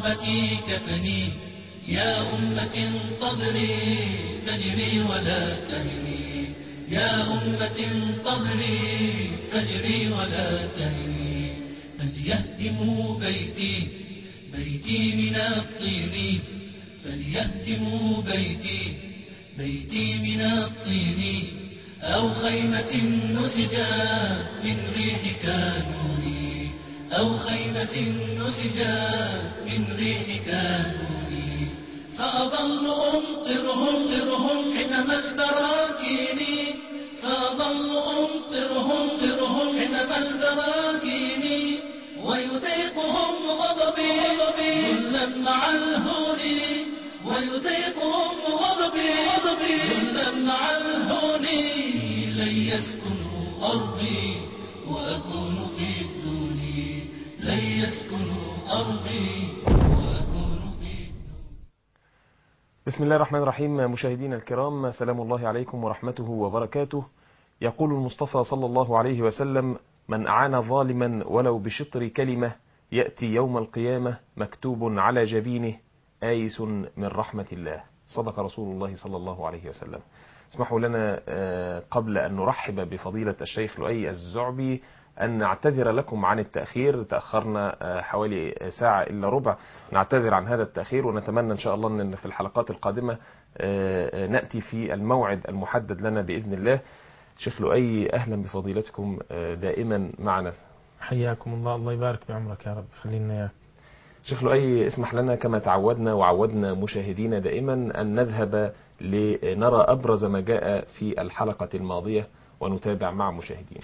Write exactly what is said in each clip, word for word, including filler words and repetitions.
أمتي كفني يا أمة انتظري فجري ولا تهني يا أمة انتظري فجري ولا تهني فليهدموا بيتي بيتي من الطين فليهدموا بيتي بيتي من الطين أو خيمة نسجت من ريح كانوني أو خيمة نسجت من ريح كانوني سأظل أمطرهم طرهم حينما البراكين سأظل أمطرهم طرهم حينما البراكين ويذيقهم غضبي ذلا مع الهون ويذيقهم غضبي ذلا مع الهون لن يسكنوا أرضي وأكون في الدون لن يسكنوا أرضي وأكون في الدون. بسم الله الرحمن الرحيم. مشاهدينا الكرام، سلام الله عليكم ورحمته وبركاته. يقول المصطفى صلى الله عليه وسلم: من أعان ظالما ولو بشطر كلمة يأتي يوم القيامة مكتوب على جبينه آيس من رحمة الله. صدق رسول الله صلى الله عليه وسلم. اسمحوا لنا قبل أن نرحب بفضيلة الشيخ لؤي الزعبي أن نعتذر لكم عن التأخير. تأخرنا حوالي ساعة إلا ربع، نعتذر عن هذا التأخير، ونتمنى إن شاء الله أن في الحلقات القادمة نأتي في الموعد المحدد لنا بإذن الله. شيخ لؤي، أهلا بفضيلتكم دائما معنا. حياكم الله، الله يبارك بعمرك يا رب، خلينا إياك. شيخ لؤي، اسمح لنا كما تعودنا وعودنا مشاهدينا دائما أن نذهب لنرى أبرز ما جاء في الحلقة الماضية ونتابع مع مشاهدينا.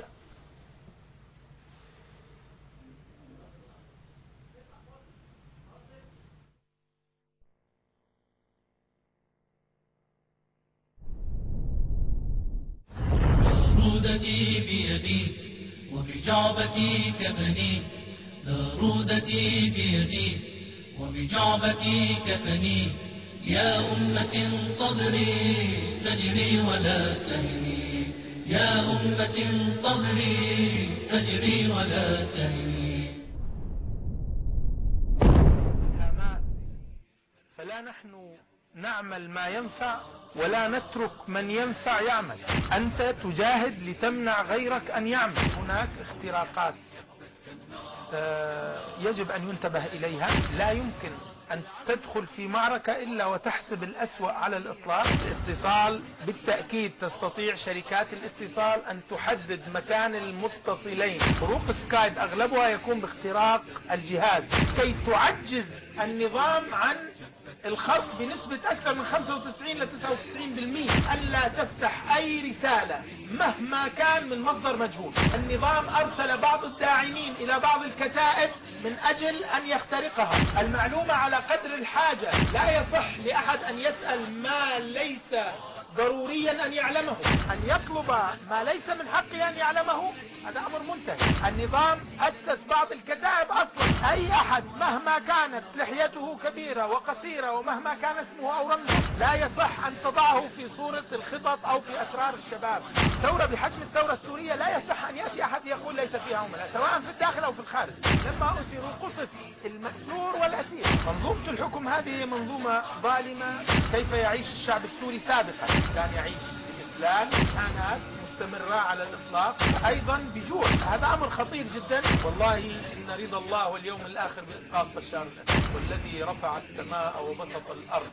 بارودتي بيدي وبجعبتي كفني بارودتي بيدي وبجعبتي كفني يا أمة انتظري فجري ولا تهني يا أمة انتظري فجري ولا تهني. فلا نحن نعمل ما ينفع ولا نترك من ينفع يعمل. أنت تجاهد لتمنع غيرك أن يعمل. هناك اختراقات يجب أن ينتبه إليها. لا يمكن أن تدخل في معركة إلا وتحسب الأسوأ على الإطلاق. الاتصال بالتأكيد تستطيع شركات الاتصال أن تحدد مكان المتصلين. طرق سكايب أغلبها يكون باختراق الجهاز كي تعجز النظام عن الخرق بنسبة أكثر من خمسة وتسعين إلى تسعة وتسعين بالمئة. ألا تفتح أي رسالة مهما كان من مصدر مجهول. النظام أرسل بعض الداعمين إلى بعض الكتائب من أجل أن يخترقها. المعلومة على قدر الحاجة. لا يصح لأحد أن يسأل ما ليس ضروريا أن يعلمه. أن يطلب ما ليس من حقه أن يعلمه هذا أمر منتهي. النظام أسس بعض الكتائب أصلا. أي أحد مهما كانت لحيته كبيرة وقصيرة ومهما كان اسمه أو رمزه لا يصح أن تضعه في صورة الخطط أو في أسرار الشباب. ثورة بحجم الثورة السورية لا يصح أن يأتي أحد يقول ليس فيها عملاء، سواء في الداخل أو في الخارج. لما أسروا قصص المأسور والأسير. منظومة الحكم هذه منظومة ظالمة. كيف يعيش الشعب السوري سابقا؟ كان يعيش بإسلام، إمكانات مستمرة على الإطلاق، أيضا بجوع. هذا أمر خطير جدا. والله إن رضا الله واليوم الآخر بإسقاط بشار الأسد. والذي رفع السماء وبسط الأرض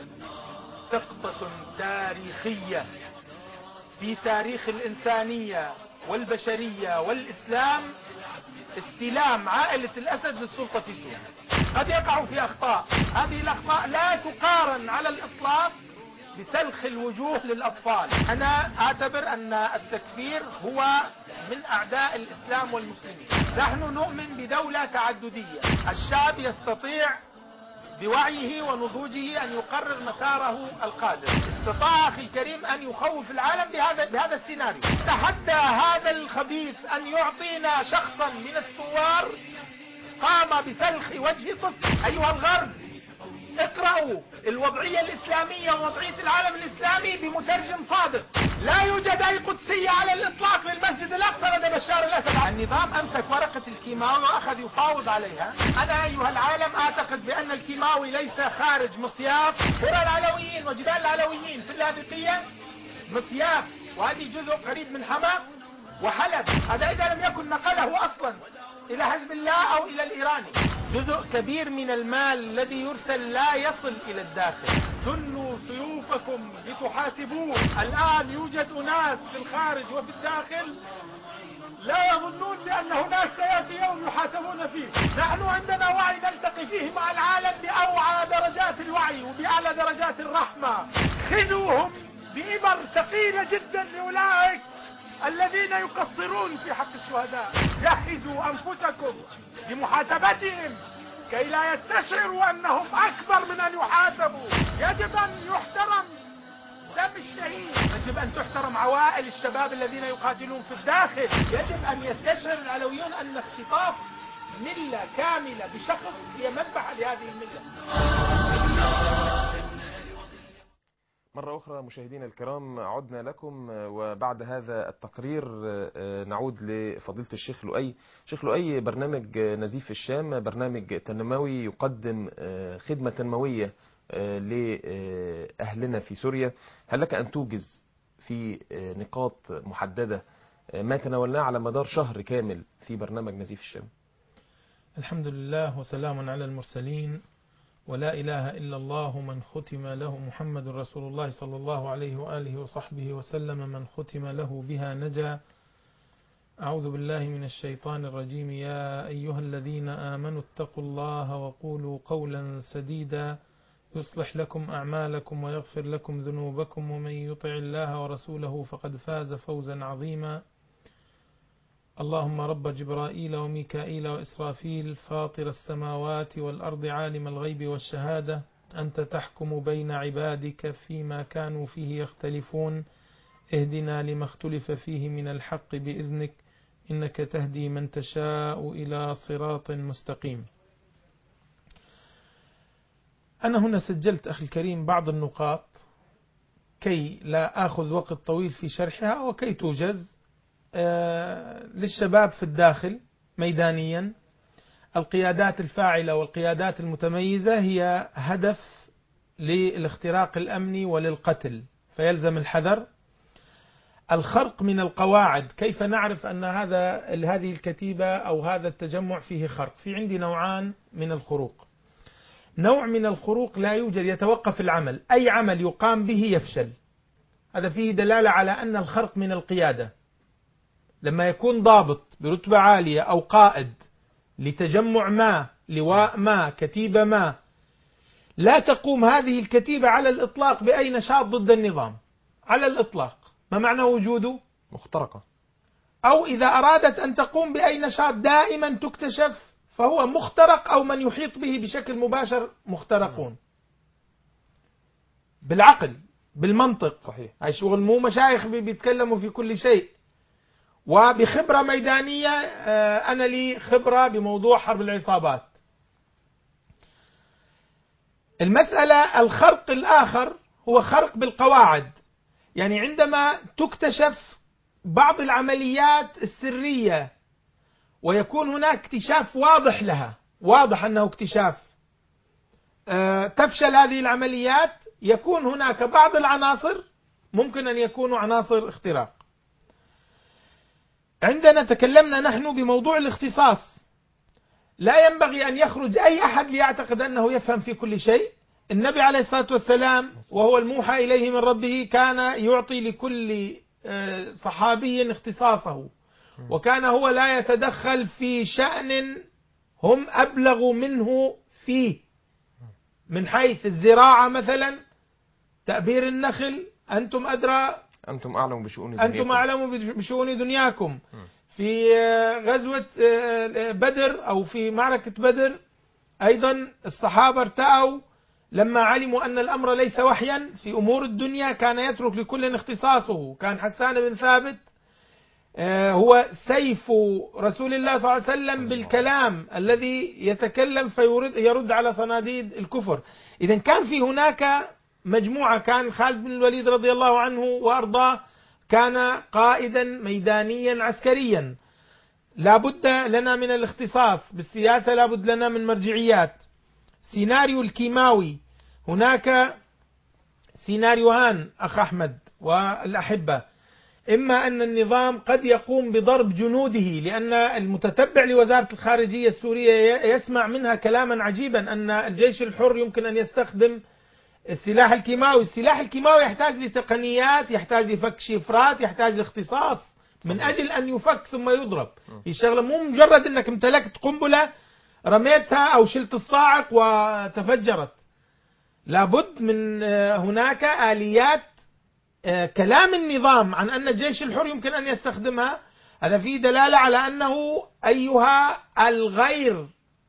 سقطة تاريخية في تاريخ الإنسانية والبشرية والإسلام. استلام عائلة الأسد للسلطة في سوريا. قد يقع في أخطاء، هذه الأخطاء لا تقارن على الإطلاق بسلخ الوجوه للأطفال. أنا أعتبر أن التكفير هو من أعداء الإسلام والمسلمين. نحن نؤمن بدولة تعددية. الشعب يستطيع بوعيه ونضوجه أن يقرر مساره القادم. استطاع أخي الكريم أن يخوف العالم بهذا بهذا السيناريو. تحدى هذا الخبيث أن يعطينا شخصا من الثوار قام بسلخ وجه طفل. أيها الغرب، اقرأوا باعوا الوضعية الإسلامية ووضعية العالم الإسلامي بمترجم صادق. لا يوجد أي قدسية على الإطلاق في المسجد الأقصى لدى بشار الأسد. النظام أمسك ورقة الكيماوي وأخذ يفاوض عليها. أنا أيها العالم أعتقد بأن الكيماوي ليس خارج مصياف قرى العلويين وجبال العلويين في اللاذقية، مصياف، وهذه جزء قريب من حما وحلب. هذا إذا لم يكن نقله أصلا إلى حزب الله أو إلى الإيراني. جزء كبير من المال الذي يرسل لا يصل إلى الداخل. ثنوا سيوفكم لتحاسبوه. الآن يوجد أناس في الخارج وفي الداخل لا يظنون بأن هناك سيأتي يوم يحاسبون فيه. نحن عندنا وعي نلتقي فيه مع العالم بأوعى درجات الوعي وبأعلى درجات الرحمة. خذوهم بإبر ثقيلة جدا لأولئك الذين يقصرون في حق الشهداء. جهزوا أنفسكم لمحاسبتهم كي لا يستشعروا أنهم أكبر من أن يحاسبوا. يجب أن يحترم دم الشهيد، يجب أن تحترم عوائل الشباب الذين يقاتلون في الداخل. يجب أن يستشعر العلويون أن اختطاف ملة كاملة بشخص هي مذبحة لهذه الملة. مرة أخرى مشاهدينا الكرام عدنا لكم، وبعد هذا التقرير نعود لفضيلة الشيخ لؤي. شيخ لؤي، برنامج نزيف الشام برنامج تنموي يقدم خدمة تنموية لأهلنا في سوريا. هل لك أن توجز في نقاط محددة ما تناولناه على مدار شهر كامل في برنامج نزيف الشام؟ الحمد لله وسلام على المرسلين، ولا إله إلا الله من ختم له محمد رسول الله صلى الله عليه وآله وصحبه وسلم، من ختم له بها نجا. أعوذ بالله من الشيطان الرجيم. يا أيها الذين آمنوا اتقوا الله وقولوا قولا سديدا يصلح لكم أعمالكم ويغفر لكم ذنوبكم، ومن يطع الله ورسوله فقد فاز فوزا عظيما. اللهم رب جبرائيل وميكائيل وإسرافيل فاطر السماوات والأرض عالم الغيب والشهادة، أنت تحكم بين عبادك فيما كانوا فيه يختلفون، اهدنا لما اختلف فيه من الحق بإذنك، إنك تهدي من تشاء إلى صراط مستقيم. أنا هنا سجلت أخي الكريم بعض النقاط كي لا أخذ وقت طويل في شرحها، وكي توجز للشباب في الداخل ميدانيا. القيادات الفاعلة والقيادات المتميزة هي هدف للاختراق الأمني وللقتل، فيلزم الحذر. الخرق من القواعد، كيف نعرف أن هذا هذه الكتيبة أو هذا التجمع فيه خرق؟ في عندي نوعان من الخروق. نوع من الخروق لا يوجد، يتوقف العمل، أي عمل يقام به يفشل. هذا فيه دلالة على أن الخرق من القيادة. لما يكون ضابط برتبة عالية أو قائد لتجمع ما، لواء ما، كتيبة ما، لا تقوم هذه الكتيبة على الإطلاق بأي نشاط ضد النظام على الإطلاق. ما معنى وجوده؟ مخترقة. أو إذا أرادت أن تقوم بأي نشاط دائما تكتشف، فهو مخترق، أو من يحيط به بشكل مباشر مخترقون. بالعقل بالمنطق. صحيح. هاي شغل مو مشايخ بيتكلموا في كل شيء. وبخبرة ميدانية، أنا لي خبرة بموضوع حرب العصابات. المسألة الخرق الآخر هو خرق بالقواعد، يعني عندما تكتشف بعض العمليات السرية ويكون هناك اكتشاف واضح لها، واضح أنه اكتشاف، تفشل هذه العمليات، يكون هناك بعض العناصر ممكن أن يكونوا عناصر اختراق. عندنا تكلمنا نحن بموضوع الاختصاص. لا ينبغي أن يخرج أي أحد ليعتقد أنه يفهم في كل شيء. النبي عليه الصلاة والسلام وهو الموحى إليه من ربه كان يعطي لكل صحابي اختصاصه، وكان هو لا يتدخل في شأن هم أبلغ منه فيه، من حيث الزراعة مثلا، تأبير النخل، أنتم أدرى، أنتم أعلم بشؤون دنياكم، أنتم أعلم بشؤون دنياكم. في غزوة بدر أو في معركة بدر أيضا الصحابة ارتأوا لما علموا أن الأمر ليس وحيا في أمور الدنيا، كان يترك لكل اختصاصه. كان حسان بن ثابت هو سيف رسول الله صلى الله عليه وسلم بالكلام الذي يتكلم فيرد يرد على صناديد الكفر. إذا كان في هناك مجموعة، كان خالد بن الوليد رضي الله عنه وأرضاه كان قائدا ميدانيا عسكريا، لا بد لنا من الاختصاص بالسياسة، لا بد لنا من مرجعيات. سيناريو الكيماوي، هناك سيناريوهان أخ أحمد والأحبة، إما أن النظام قد يقوم بضرب جنوده، لأن المتتبع لوزارة الخارجية السورية يسمع منها كلاما عجيبا أن الجيش الحر يمكن أن يستخدم السلاح الكيماوي. السلاح الكيماوي يحتاج لتقنيات، يحتاج لفك شفرات، يحتاج لاختصاص من أجل أن يفك ثم يضرب. الشغلة مو مجرد أنك امتلكت قنبلة رميتها أو شلت الصاعق وتفجرت، لابد من هناك آليات. كلام النظام عن أن الجيش الحر يمكن أن يستخدمها، هذا فيه دلالة على أنه أيها الغير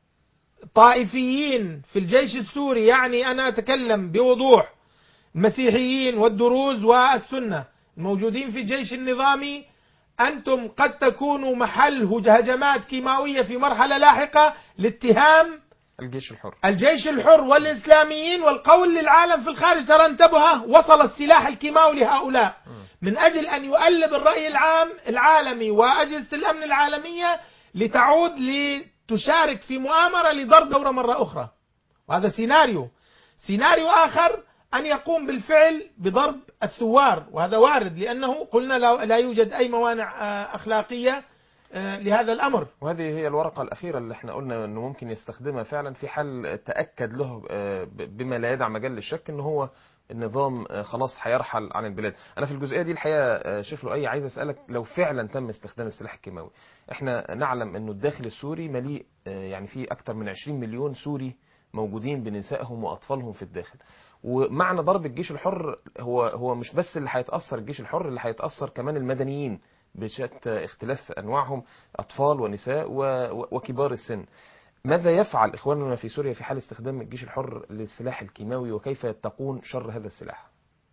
طائفيين في الجيش السوري، يعني أنا أتكلم بوضوح، المسيحيين والدروز والسنة الموجودين في الجيش النظامي، أنتم قد تكونوا محل هجمات كيماوية في مرحلة لاحقة لاتهام الجيش الحر الجيش الحر والإسلاميين، والقول للعالم في الخارج ترى انتبه، وصل السلاح الكيماوي لهؤلاء من أجل أن يؤلب الرأي العام العالمي وأجهزة الأمن العالمية لتعود لتشارك في مؤامرة لضرب دورة مرة أخرى. وهذا سيناريو. سيناريو آخر أن يقوم بالفعل بضرب الثوار، وهذا وارد، لأنه قلنا لا يوجد أي موانع أخلاقية لهذا الأمر. وهذه هي الورقة الأخيرة اللي احنا قلنا أنه ممكن يستخدمها فعلا في حال تأكد له بما لا يدع مجال للشك أنه هو النظام خلاص هيرحل عن البلاد. أنا في الجزئية دي الحقيقة شيخ لؤي عايز أسألك، لو فعلا تم استخدام السلاح الكيماوي، احنا نعلم أنه الداخل السوري مليء، يعني في أكثر من عشرين مليون سوري موجودين بنسائهم وأطفالهم في الداخل، ومعنى ضرب الجيش الحر هو هو مش بس اللي هيتأثر الجيش الحر، اللي هيتأثر كمان المدنيين بشتى اختلاف أنواعهم، أطفال ونساء وكبار السن. ماذا يفعل إخواننا في سوريا في حال استخدام الجيش الحر للسلاح الكيماوي، وكيف يتقون شر هذا السلاح؟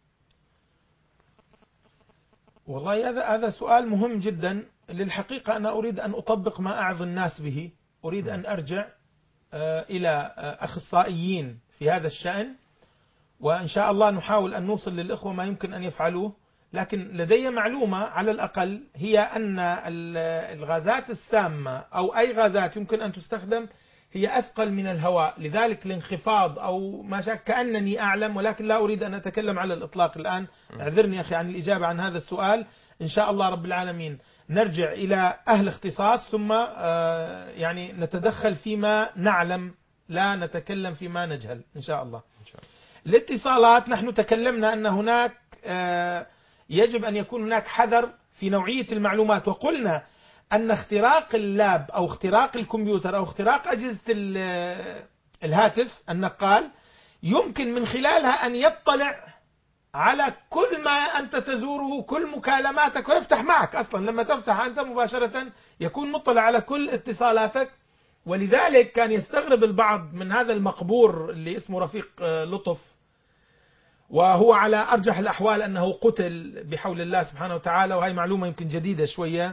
والله هذا هذا سؤال مهم جدا. للحقيقة أنا أريد أن أطبق ما أعظ الناس به، أريد أن أرجع إلى أخصائيين في هذا الشأن، وإن شاء الله نحاول أن نوصل للإخوة ما يمكن أن يفعلوه. لكن لدي معلومة على الأقل، هي أن الغازات السامة أو أي غازات يمكن أن تستخدم هي أثقل من الهواء، لذلك الانخفاض أو ما شك كأنني أعلم، ولكن لا أريد أن أتكلم على الإطلاق الآن. اعذرني أخي عن الإجابة عن هذا السؤال. إن شاء الله رب العالمين نرجع إلى أهل اختصاص، ثم يعني نتدخل فيما نعلم، لا نتكلم فيما نجهل إن شاء الله. الاتصالات، نحن تكلمنا أن هناك يجب أن يكون هناك حذر في نوعية المعلومات، وقلنا أن اختراق اللاب أو اختراق الكمبيوتر أو اختراق أجهزة الهاتف النقال يمكن من خلالها أن يطلع على كل ما أنت تزوره، كل مكالماتك، ويفتح معك أصلا لما تفتح أنت مباشرة يكون مطلع على كل اتصالاتك. ولذلك كان يستغرب البعض من هذا المقبور اللي اسمه رفيق لطف، وهو على أرجح الأحوال أنه قتل بحول الله سبحانه وتعالى، وهي معلومة يمكن جديدة شوية،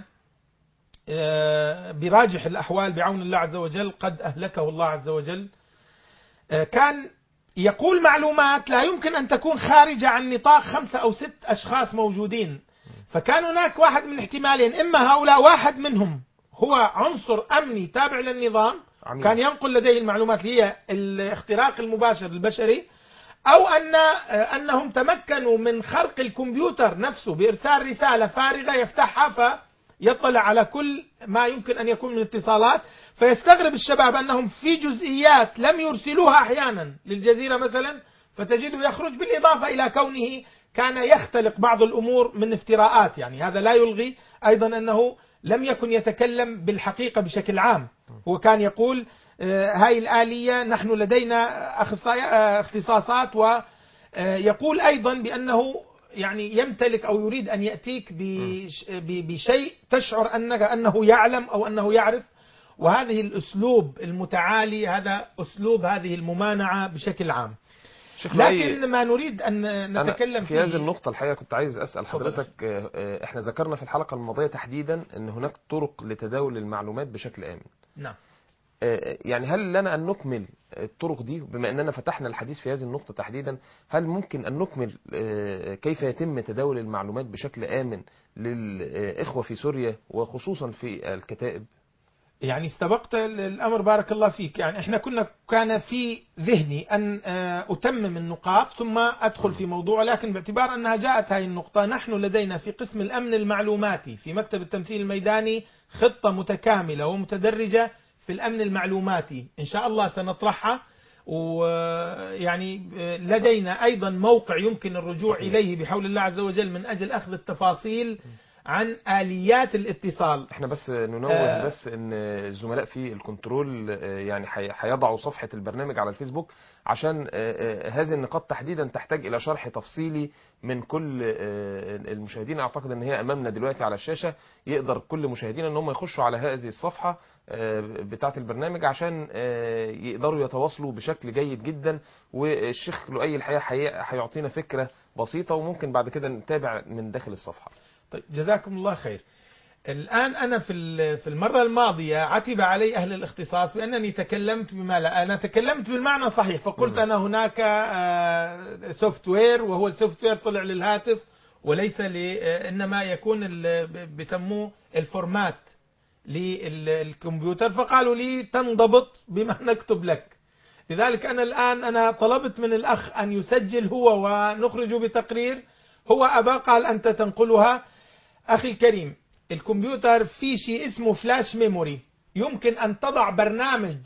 براجح الأحوال بعون الله عز وجل قد أهلكه الله عز وجل. كان يقول معلومات لا يمكن أن تكون خارجة عن نطاق خمسة أو ست أشخاص موجودين، فكان هناك واحد من احتمالين، إما هؤلاء واحد منهم هو عنصر أمني تابع للنظام عميل. كان ينقل لديه المعلومات اللي هي الاختراق المباشر البشري، أو أن أنهم تمكنوا من خرق الكمبيوتر نفسه بإرسال رسالة فارغة يفتحها فيطلع على كل ما يمكن أن يكون من اتصالات. فيستغرب الشباب أنهم في جزئيات لم يرسلوها أحيانا للجزيرة مثلا، فتجده يخرج، بالإضافة إلى كونه كان يختلق بعض الأمور من افتراءات. يعني هذا لا يلغي أيضا أنه لم يكن يتكلم بالحقيقة بشكل عام، هو كان يقول هاي الآلية نحن لدينا اختصاصات، ويقول أيضا بأنه يعني يمتلك أو يريد أن يأتيك بشيء تشعر أنك أنه يعلم أو أنه يعرف. وهذه الأسلوب المتعالي هذا أسلوب هذه الممانعة بشكل عام. لكن ما نريد أن نتكلم في هذه النقطة الحقيقة كنت عايز أسأل حضرتك، احنا ذكرنا في الحلقة الماضية تحديدا أن هناك طرق لتداول المعلومات بشكل آمن. نعم. يعني هل لنا أن نكمل الطرق دي بما أننا فتحنا الحديث في هذه النقطة تحديدا؟ هل ممكن أن نكمل كيف يتم تداول المعلومات بشكل آمن للإخوة في سوريا وخصوصا في الكتائب؟ يعني استبقت الأمر بارك الله فيك. يعني احنا كنا كان في ذهني أن أتمم النقاط ثم أدخل في موضوع، لكن باعتبار أنها جاءت هذه النقطة، نحن لدينا في قسم الأمن المعلوماتي في مكتب التمثيل الميداني خطة متكاملة ومتدرجة في الأمن المعلوماتي إن شاء الله سنطرحها. ويعني لدينا أيضا موقع يمكن الرجوع صحيح. إليه بحول الله عز وجل من أجل أخذ التفاصيل عن آليات الاتصال. احنا بس ننوه آه بس ان الزملاء في الكنترول يعني هيضعوا صفحة البرنامج على الفيسبوك عشان هذه النقاط تحديدا تحتاج الى شرح تفصيلي من كل المشاهدين. اعتقد ان هي امامنا دلوقتي على الشاشة، يقدر كل مشاهدين ان هم يخشوا على هذه الصفحة بتاعة البرنامج عشان يقدروا يتواصلوا بشكل جيد جدا. والشيخ لؤي الحقيقة هيعطينا فكرة بسيطة وممكن بعد كده نتابع من داخل الصفحة. طيب جزاكم الله خير. الآن أنا في في المرة الماضية عتب علي أهل الاختصاص بأنني تكلمت بما لا، أنا تكلمت بالمعنى صحيح، فقلت أنا هناك سوفت وير وهو السوفت وير طلع للهاتف وليس ل إنما يكون بسموه الفورمات للكمبيوتر، فقالوا لي تنضبط بما نكتب لك. لذلك أنا الآن أنا طلبت من الأخ أن يسجل هو ونخرج بتقرير، هو أبى قال أنت تنقلها. أخي الكريم، الكمبيوتر في شيء اسمه فلاش ميموري، يمكن أن تضع برنامج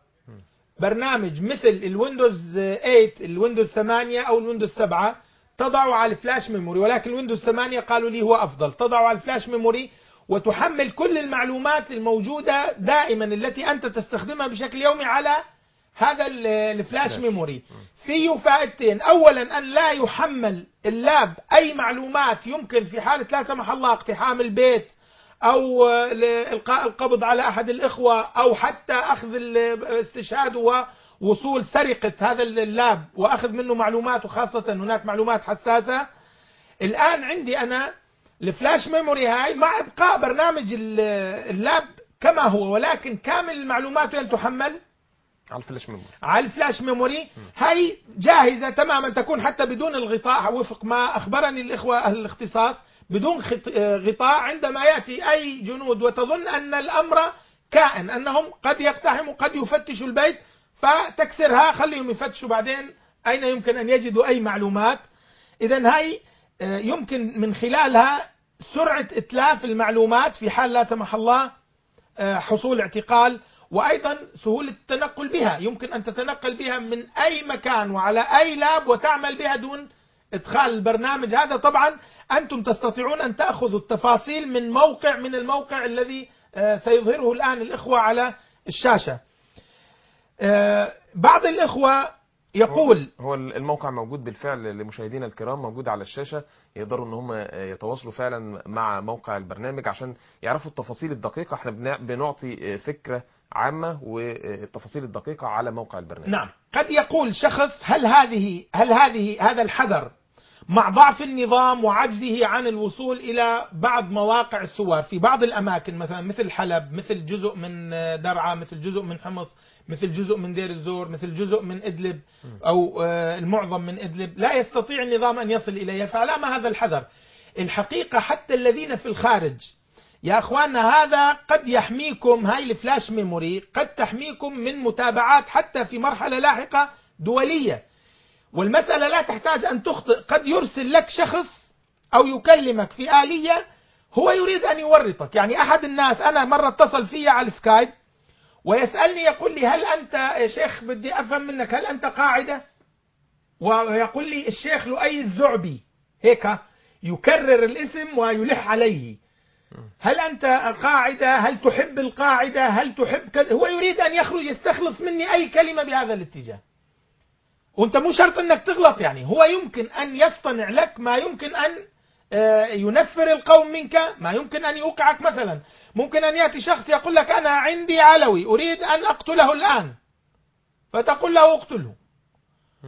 برنامج مثل الويندوز ثمانية الويندوز ثمانية أو الويندوز سبعة تضعه على الفلاش ميموري، ولكن الويندوز ثمانية قالوا لي هو أفضل، تضعه على الفلاش ميموري وتحمل كل المعلومات الموجودة دائما التي أنت تستخدمها بشكل يومي على هذا الفلاش ميموري. فيه فائدتين، أولا أن لا يحمل اللاب أي معلومات يمكن في حالة لا سمح الله اقتحام البيت أو إلقاء القبض على أحد الإخوة أو حتى أخذ الاستشهاد ووصول سرقة هذا اللاب وأخذ منه معلومات، وخاصة هناك معلومات حساسة. الآن عندي أنا الفلاش ميموري هاي مع إبقاء برنامج اللاب كما هو، ولكن كامل المعلومات وين تحمل؟ على الفلاش ميموري. على الفلاش ميموري هاي جاهزة تماما، تكون حتى بدون الغطاء وفق ما أخبرني الإخوة أهل الاختصاص، بدون غطاء. عندما يأتي أي جنود وتظن أن الأمر كائن، أنهم قد يقتحموا قد يفتشوا البيت، فتكسرها خليهم يفتشوا بعدين أين يمكن أن يجدوا أي معلومات. إذن هاي يمكن من خلالها سرعة إتلاف المعلومات في حال لا سمح الله حصول اعتقال، وأيضا سهولة التنقل بها، يمكن أن تتنقل بها من أي مكان وعلى أي لاب وتعمل بها دون إدخال البرنامج هذا. طبعا أنتم تستطيعون أن تأخذوا التفاصيل من موقع من الموقع الذي سيظهره الآن الإخوة على الشاشة. بعض الإخوة يقول هو الموقع موجود بالفعل لمشاهدينا الكرام، موجود على الشاشة، يقدروا ان هم يتواصلوا فعلا مع موقع البرنامج عشان يعرفوا التفاصيل الدقيقة. احنا بنعطي فكرة عامة والتفاصيل الدقيقة على موقع البرنامج. نعم. قد يقول شخص هل هذه هل هذه هذا الحذر مع ضعف النظام وعجزه عن الوصول إلى بعض مواقع السوار في بعض الأماكن، مثلا مثل حلب، مثل جزء من درعا، مثل جزء من حمص، مثل جزء من دير الزور، مثل جزء من إدلب أو المعظم من إدلب، لا يستطيع النظام أن يصل إليها، فعلامة هذا الحذر. الحقيقة حتى الذين في الخارج يا أخواننا هذا قد يحميكم، هاي الفلاش ميموري قد تحميكم من متابعات حتى في مرحلة لاحقة دولية، والمسألة لا تحتاج أن تخطئ. قد يرسل لك شخص أو يكلمك في آلية هو يريد أن يورطك. يعني أحد الناس أنا مرة اتصل فيا على السكايب ويسألني يقول لي هل أنت يا شيخ بدي أفهم منك هل أنت قاعدة، ويقول لي الشيخ لؤي الزعبي، هيك يكرر الاسم ويلح عليه، هل أنت قاعدة، هل تحب القاعدة، هل تحب كذا. هو يريد أن يخرج يستخلص مني أي كلمة بهذا الاتجاه، وأنت مو شرط أنك تغلط. يعني هو يمكن أن يصطنع لك ما يمكن أن ينفر القوم منك، ما يمكن أن يوقعك. مثلا ممكن أن يأتي شخص يقول لك أنا عندي علوي أريد أن أقتله الآن، فتقول له اقتله.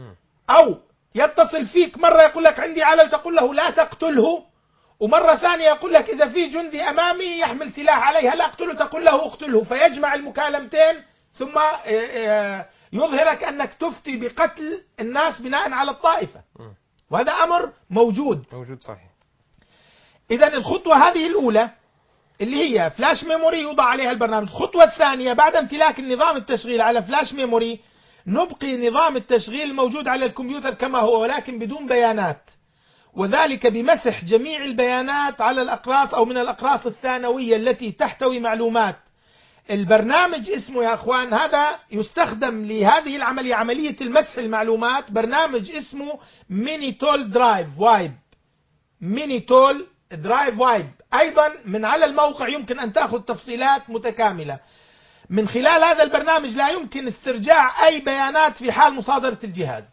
أو يتصل فيك مرة يقول لك عندي علم تقول له لا تقتله، ومرة ثانية يقول لك إذا في جندي أمامي يحمل سلاح عليه هل أقتله تقول له اقتله، فيجمع المكالمتين ثم يظهرك أنك تفتي بقتل الناس بناء على الطائفة، وهذا أمر موجود موجود صحيح. إذن الخطوة هذه الأولى اللي هي فلاش ميموري يوضع عليها البرنامج. الخطوة الثانية بعد امتلاك النظام التشغيل على فلاش ميموري نبقي نظام التشغيل الموجود على الكمبيوتر كما هو ولكن بدون بيانات، وذلك بمسح جميع البيانات على الأقراص أو من الأقراص الثانوية التي تحتوي معلومات. البرنامج اسمه يا أخوان هذا يستخدم لهذه العملية، عملية المسح المعلومات، برنامج اسمه مينيتول درايف وايب. مينيتول درايف وايب أيضا من على الموقع يمكن أن تأخذ تفصيلات متكاملة. من خلال هذا البرنامج لا يمكن استرجاع أي بيانات في حال مصادرة الجهاز،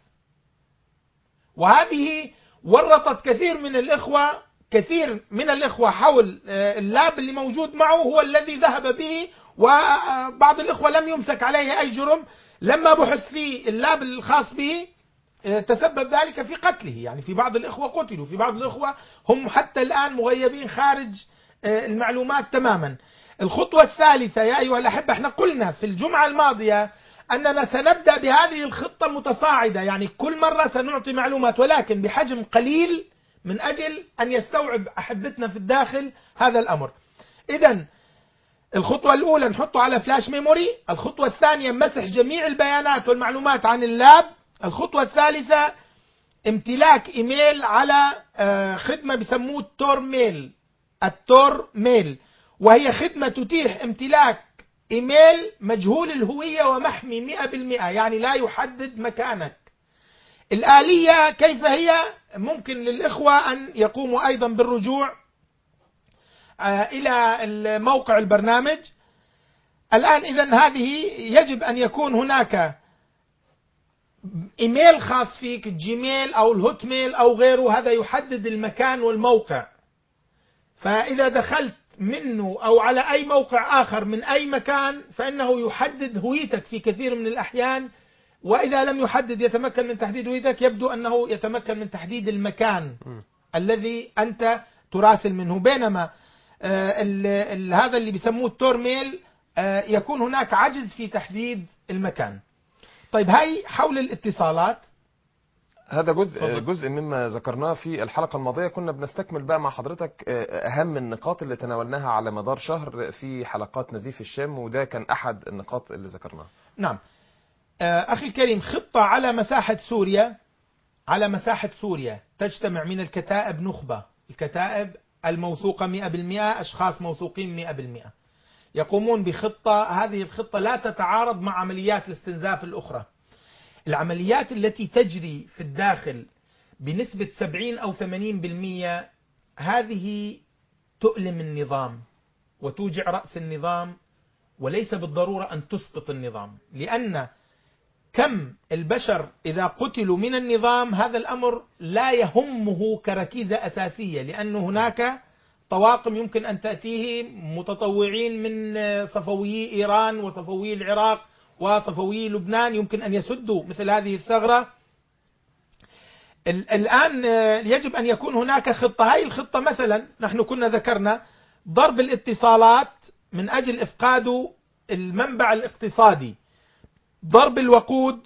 وهذه ورطت كثير من الإخوة كثير من الإخوة حول اللاب اللي موجود معه هو الذي ذهب به، وبعض الإخوة لم يمسك عليه أي جرم. لما بحث في اللاب الخاص به تسبب ذلك في قتله، يعني في بعض الإخوة قتلوا، في بعض الإخوة هم حتى الآن مغيبين خارج المعلومات تماما. الخطوة الثالثة يا أيها الأحبة، احنا قلنا في الجمعة الماضية أننا سنبدأ بهذه الخطة متصاعدة، يعني كل مرة سنعطي معلومات ولكن بحجم قليل من أجل أن يستوعب أحبتنا في الداخل هذا الأمر. إذن الخطوة الأولى نحطه على فلاش ميموري، الخطوة الثانية مسح جميع البيانات والمعلومات عن اللاب، الخطوة الثالثة امتلاك إيميل على خدمة بسموه التور ميل. التور ميل وهي خدمة تتيح امتلاك إيميل مجهول الهوية ومحمي مئة بالمئة، يعني لا يحدد مكانك. الآلية كيف هي؟ ممكن للإخوة أن يقوموا أيضا بالرجوع إلى موقع البرنامج الآن. إذن هذه يجب أن يكون هناك إيميل خاص فيك، الجيميل أو الهوت ميل أو غيره، هذا يحدد المكان والموقع. فإذا دخلت منه أو على أي موقع آخر من أي مكان فإنه يحدد هويتك في كثير من الأحيان، وإذا لم يحدد يتمكن من تحديد هويتك يبدو أنه يتمكن من تحديد المكان م. الذي أنت تراسل منه. بينما آه ال ال هذا اللي بيسموه التور ميل آه يكون هناك عجز في تحديد المكان. طيب هاي حول الاتصالات، هذا جزء جزء مما ذكرناه في الحلقة الماضية. كنا بنستكمل بقى مع حضرتك أهم النقاط اللي تناولناها على مدار شهر في حلقات نزيف الشام، وده كان أحد النقاط اللي ذكرناها. نعم أخي الكريم، خطة على مساحة سوريا على مساحة سوريا تجتمع من الكتائب نخبة، الكتائب الموثوقة مئة بالمئة، أشخاص موثوقين مئة بالمئة، يقومون بخطة. هذه الخطة لا تتعارض مع عمليات الاستنزاف الأخرى. العمليات التي تجري في الداخل بنسبة سبعين أو ثمانين بالمئة هذه تؤلم النظام وتوجع رأس النظام، وليس بالضرورة أن تسقط النظام، لأن كم البشر إذا قتلوا من النظام هذا الأمر لا يهمه كركيزة أساسية، لأن هناك طواقم يمكن أن تأتيه متطوعين من صفويي إيران وصفويي العراق وصفويي لبنان يمكن أن يسدوا مثل هذه الثغرة. الآن يجب أن يكون هناك خطة. هاي الخطة مثلا نحن كنا ذكرنا ضرب الاتصالات من أجل إفقاد المنبع الاقتصادي، ضرب الوقود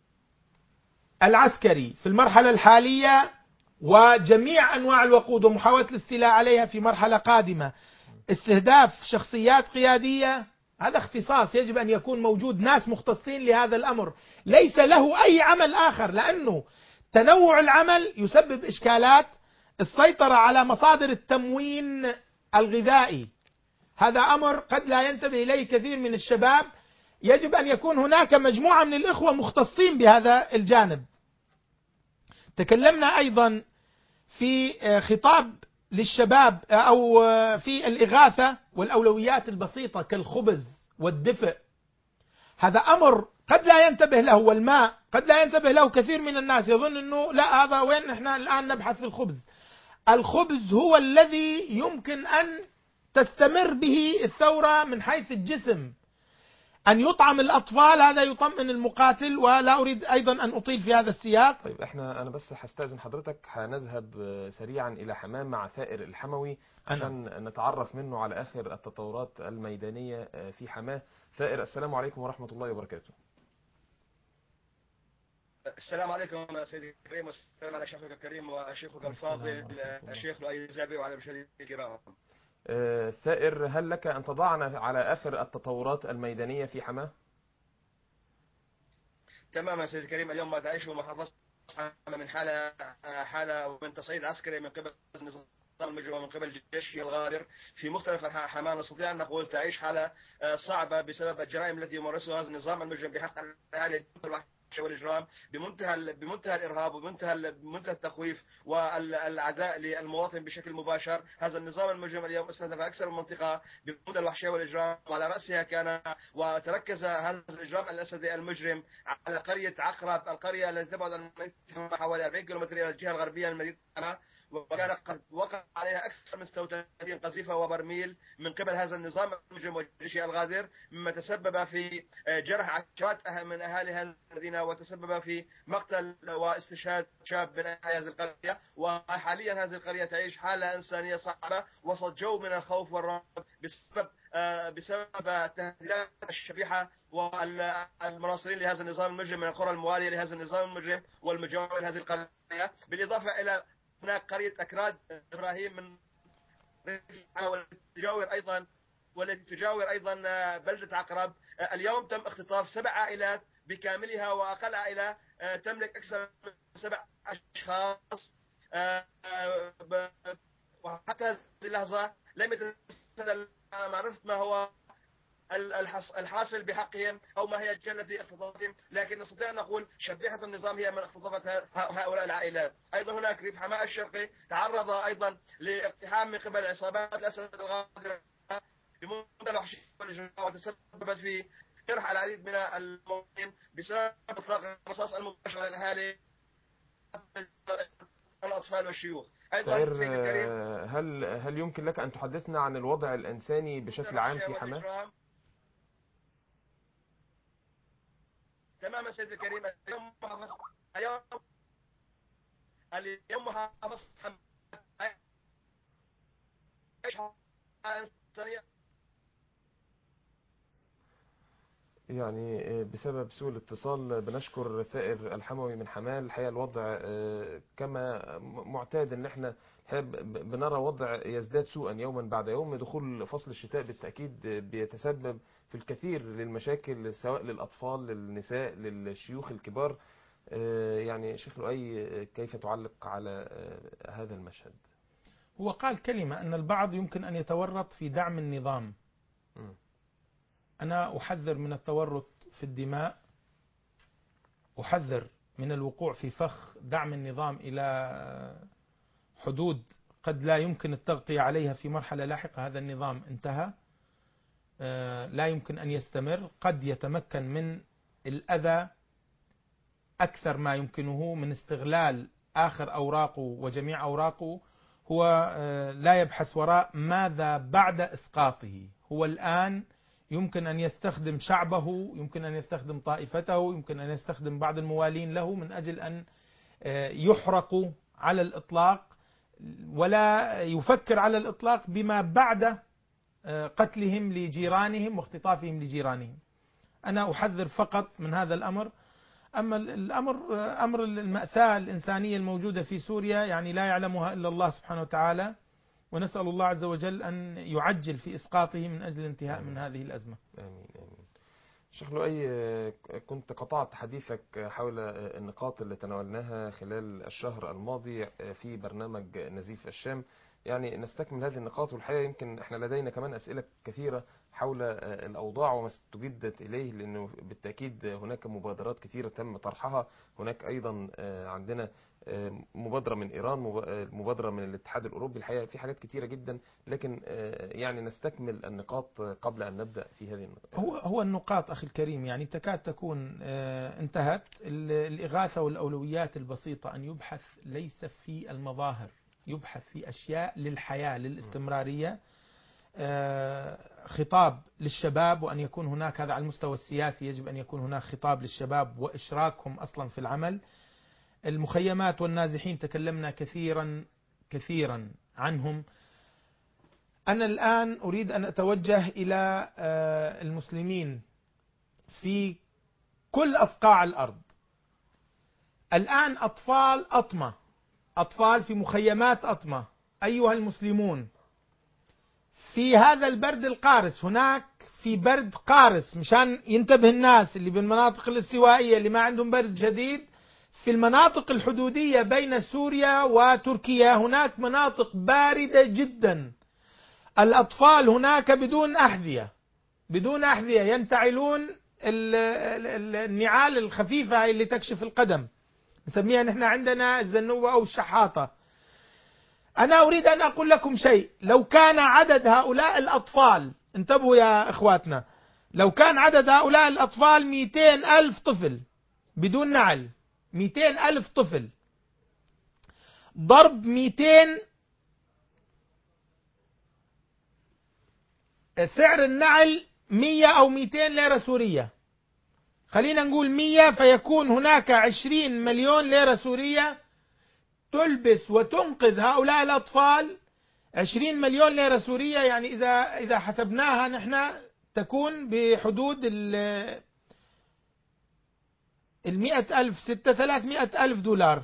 العسكري في المرحلة الحالية وجميع أنواع الوقود ومحاولة الاستيلاء عليها في مرحلة قادمة، استهداف شخصيات قيادية. هذا اختصاص يجب أن يكون موجود ناس مختصين لهذا الأمر، ليس له أي عمل آخر، لأنه تنوع العمل يسبب إشكالات. السيطرة على مصادر التموين الغذائي هذا أمر قد لا ينتبه إليه كثير من الشباب، يجب أن يكون هناك مجموعة من الإخوة مختصين بهذا الجانب. تكلمنا أيضا في خطاب للشباب أو في الإغاثة والأولويات البسيطة كالخبز والدفء، هذا أمر قد لا ينتبه له، والماء قد لا ينتبه له كثير من الناس، يظن أنه لا هذا وين نحن الآن نبحث في الخبز. الخبز هو الذي يمكن أن تستمر به الثورة من حيث الجسم. أن يطعم الأطفال هذا يطمئن المقاتل، ولا أريد أيضا أن أطيل في هذا السياق. طيب احنا انا بس هستأذن حضرتك، هنذهب سريعا الى حمام مع ثائر الحموي عشان نتعرف منه على اخر التطورات الميدانية في حماه. ثائر، السلام عليكم ورحمة الله وبركاته. السلام عليكم سيدي الكريم، والسلام على شيخك الكريم وشيخك الفاضل الشيخ لؤي الزعبي وعلى المشاهدين الكرام. ثائر، هل لك أن تضعنا على آخر التطورات الميدانية في حماه؟ تماما سيدي الكريم، اليوم ما تعيشه محافظة حماه من حالة حالة ومن تصعيد عسكري من قبل نظام المجرم ومن قبل الجيش الغادر في مختلف أنحاء حماه. نستطيع أن نقول تعيش حالة صعبة بسبب الجرائم التي يمارسها هذا النظام المجرم بحق الأهالي والإجرام بمنتهى بمنتهى الإرهاب وبمنتهى بمنتهى التخويف والعداء للمواطن بشكل مباشر. هذا النظام المجرم اليوم استهدف أكثر من منطقة بمنتهى الوحشية والإجرام، وعلى رأسها كان وتركز هذا الإجرام الأسدي المجرم على قرية عقرب، القرية التي تبعد عن حوالي أربعين كيلومتر إلى الجهة الغربية من مدينة حماه، وكان قد وقع عليها أكثر من ستة وثلاثين قذيفة وبرميل من قبل هذا النظام المجرم والجيش الغادر، مما تسبب في جرح عشرات من أهالي هذه المدينة وتسبب في مقتل واستشهاد شاب من أهالي هذه القرية. وحاليا هذه القرية تعيش حالة إنسانية صعبة وسط جو من الخوف والرعب بسبب بسبب التهديدات الشبيحة والمناصرين لهذا النظام المجرم من القرى الموالية لهذا النظام المجرم والمجاور لهذه القرية، بالإضافة إلى هناك قرية أكراد إبراهيم من والتي تجاور أيضا والتي تجاور أيضا بلدة عقرب. اليوم تم اختطاف سبع عائلات بكاملها، وأقل عائلة تملك أكثر من سبع أشخاص، وحتى هذه اللحظة لم يتسلل معرفة ما هو الحاصل بحقهم أو ما هي الجهة التي اختطفتهم، لكن نستطيع أن نقول شبيحة النظام هي من اختطفت هؤلاء العائلات. أيضا هناك ريف حماة الشرقي تعرض أيضا لاقتحام من قبل عصابات الأسد الغادرة بمنتهى الوحشية والإجرام، وتسببت في جرح العديد من المواطنين بسبب إطلاق الرصاص المباشر على الأهالي الأطفال والشيوخ. أيضا هل هل يمكن لك أن تحدثنا عن الوضع الإنساني بشكل عام في حماه؟ تماما سيدي الكريم، اليوم اليوم اليوم محافظة حماه يعني بسبب سوء الاتصال بنشكر ثائر الحموي من حماه. الحقيقة الوضع كما معتاد ان احنا بنرى وضع يزداد سوءا يوما بعد يوم. دخول فصل الشتاء بالتأكيد بيتسبب في الكثير للمشاكل سواء للأطفال للنساء للشيوخ الكبار. يعني شيخ لؤي، كيف تعلق على هذا المشهد؟ هو قال كلمة أن البعض يمكن أن يتورط في دعم النظام. م. أنا أحذر من التورط في الدماء، أحذر من الوقوع في فخ دعم النظام إلى حدود قد لا يمكن التغطية عليها في مرحلة لاحقة. هذا النظام انتهى، لا يمكن أن يستمر، قد يتمكن من الأذى أكثر ما يمكنه من استغلال آخر أوراقه وجميع أوراقه. هو لا يبحث وراء ماذا بعد إسقاطه، هو الآن يمكن أن يستخدم شعبه، يمكن أن يستخدم طائفته، يمكن أن يستخدم بعض الموالين له من أجل أن يحرقوا على الإطلاق، ولا يفكر على الإطلاق بما بعد قتلهم لجيرانهم واختطافهم لجيرانهم. أنا أحذر فقط من هذا الأمر. أما الأمر أمر المأساة الإنسانية الموجودة في سوريا يعني لا يعلمها إلا الله سبحانه وتعالى، ونسأل الله عز وجل أن يعجل في إسقاطه من أجل الانتهاء من هذه الأزمة. آمين آمين. شيخ لؤي، كنت قطعت حديثك حول النقاط اللي تناولناها خلال الشهر الماضي في برنامج نزيف الشام. يعني نستكمل هذه النقاط، والحقيقة يمكن احنا لدينا كمان أسئلة كثيرة حول الأوضاع وما استجدت إليه، لأنه بالتأكيد هناك مبادرات كثيرة تم طرحها. هناك أيضا عندنا مبادرة من إيران، مبادرة من الاتحاد الأوروبي. الحقيقة في حاجات كثيرة جدا، لكن يعني نستكمل النقاط قبل أن نبدأ في هذه النقاط. هو هو النقاط أخي الكريم يعني تكاد تكون انتهت. الإغاثة والأولويات البسيطة أن يبحث ليس في المظاهر، يبحث في أشياء للحياة للاستمرارية. خطاب للشباب، وأن يكون هناك هذا على المستوى السياسي، يجب أن يكون هناك خطاب للشباب وإشراكهم أصلا في العمل. المخيمات والنازحين تكلمنا كثيرا كثيرا عنهم. أنا الآن أريد أن أتوجه إلى المسلمين في كل أفقاع الأرض. الآن أطفال أطمة، أطفال في مخيمات أطمة، أيها المسلمون، في هذا البرد القارس، هناك في برد قارس، مشان ينتبه الناس اللي بالمناطق الاستوائية اللي ما عندهم برد شديد. في المناطق الحدودية بين سوريا وتركيا هناك مناطق باردة جدا. الأطفال هناك بدون أحذية، بدون أحذية، ينتعلون النعال الخفيفة اللي تكشف القدم، نسميها نحن عندنا الزنوبة أو الشحاطة. أنا أريد أن أقول لكم شيء، لو كان عدد هؤلاء الأطفال، انتبهوا يا إخواتنا، لو كان عدد هؤلاء الأطفال مئتين ألف طفل بدون نعل، مئتين ألف طفل ضرب مئتين، سعر النعل مئة أو مئتين ليرة سورية، خلينا نقول مئة، فيكون هناك عشرين مليون ليرة سورية تلبس وتنقذ هؤلاء الأطفال. عشرين مليون ليرة سورية يعني إذا إذا حسبناها نحن تكون بحدود ال المئة ألف، ستة ثلاثمئة ألف دولار.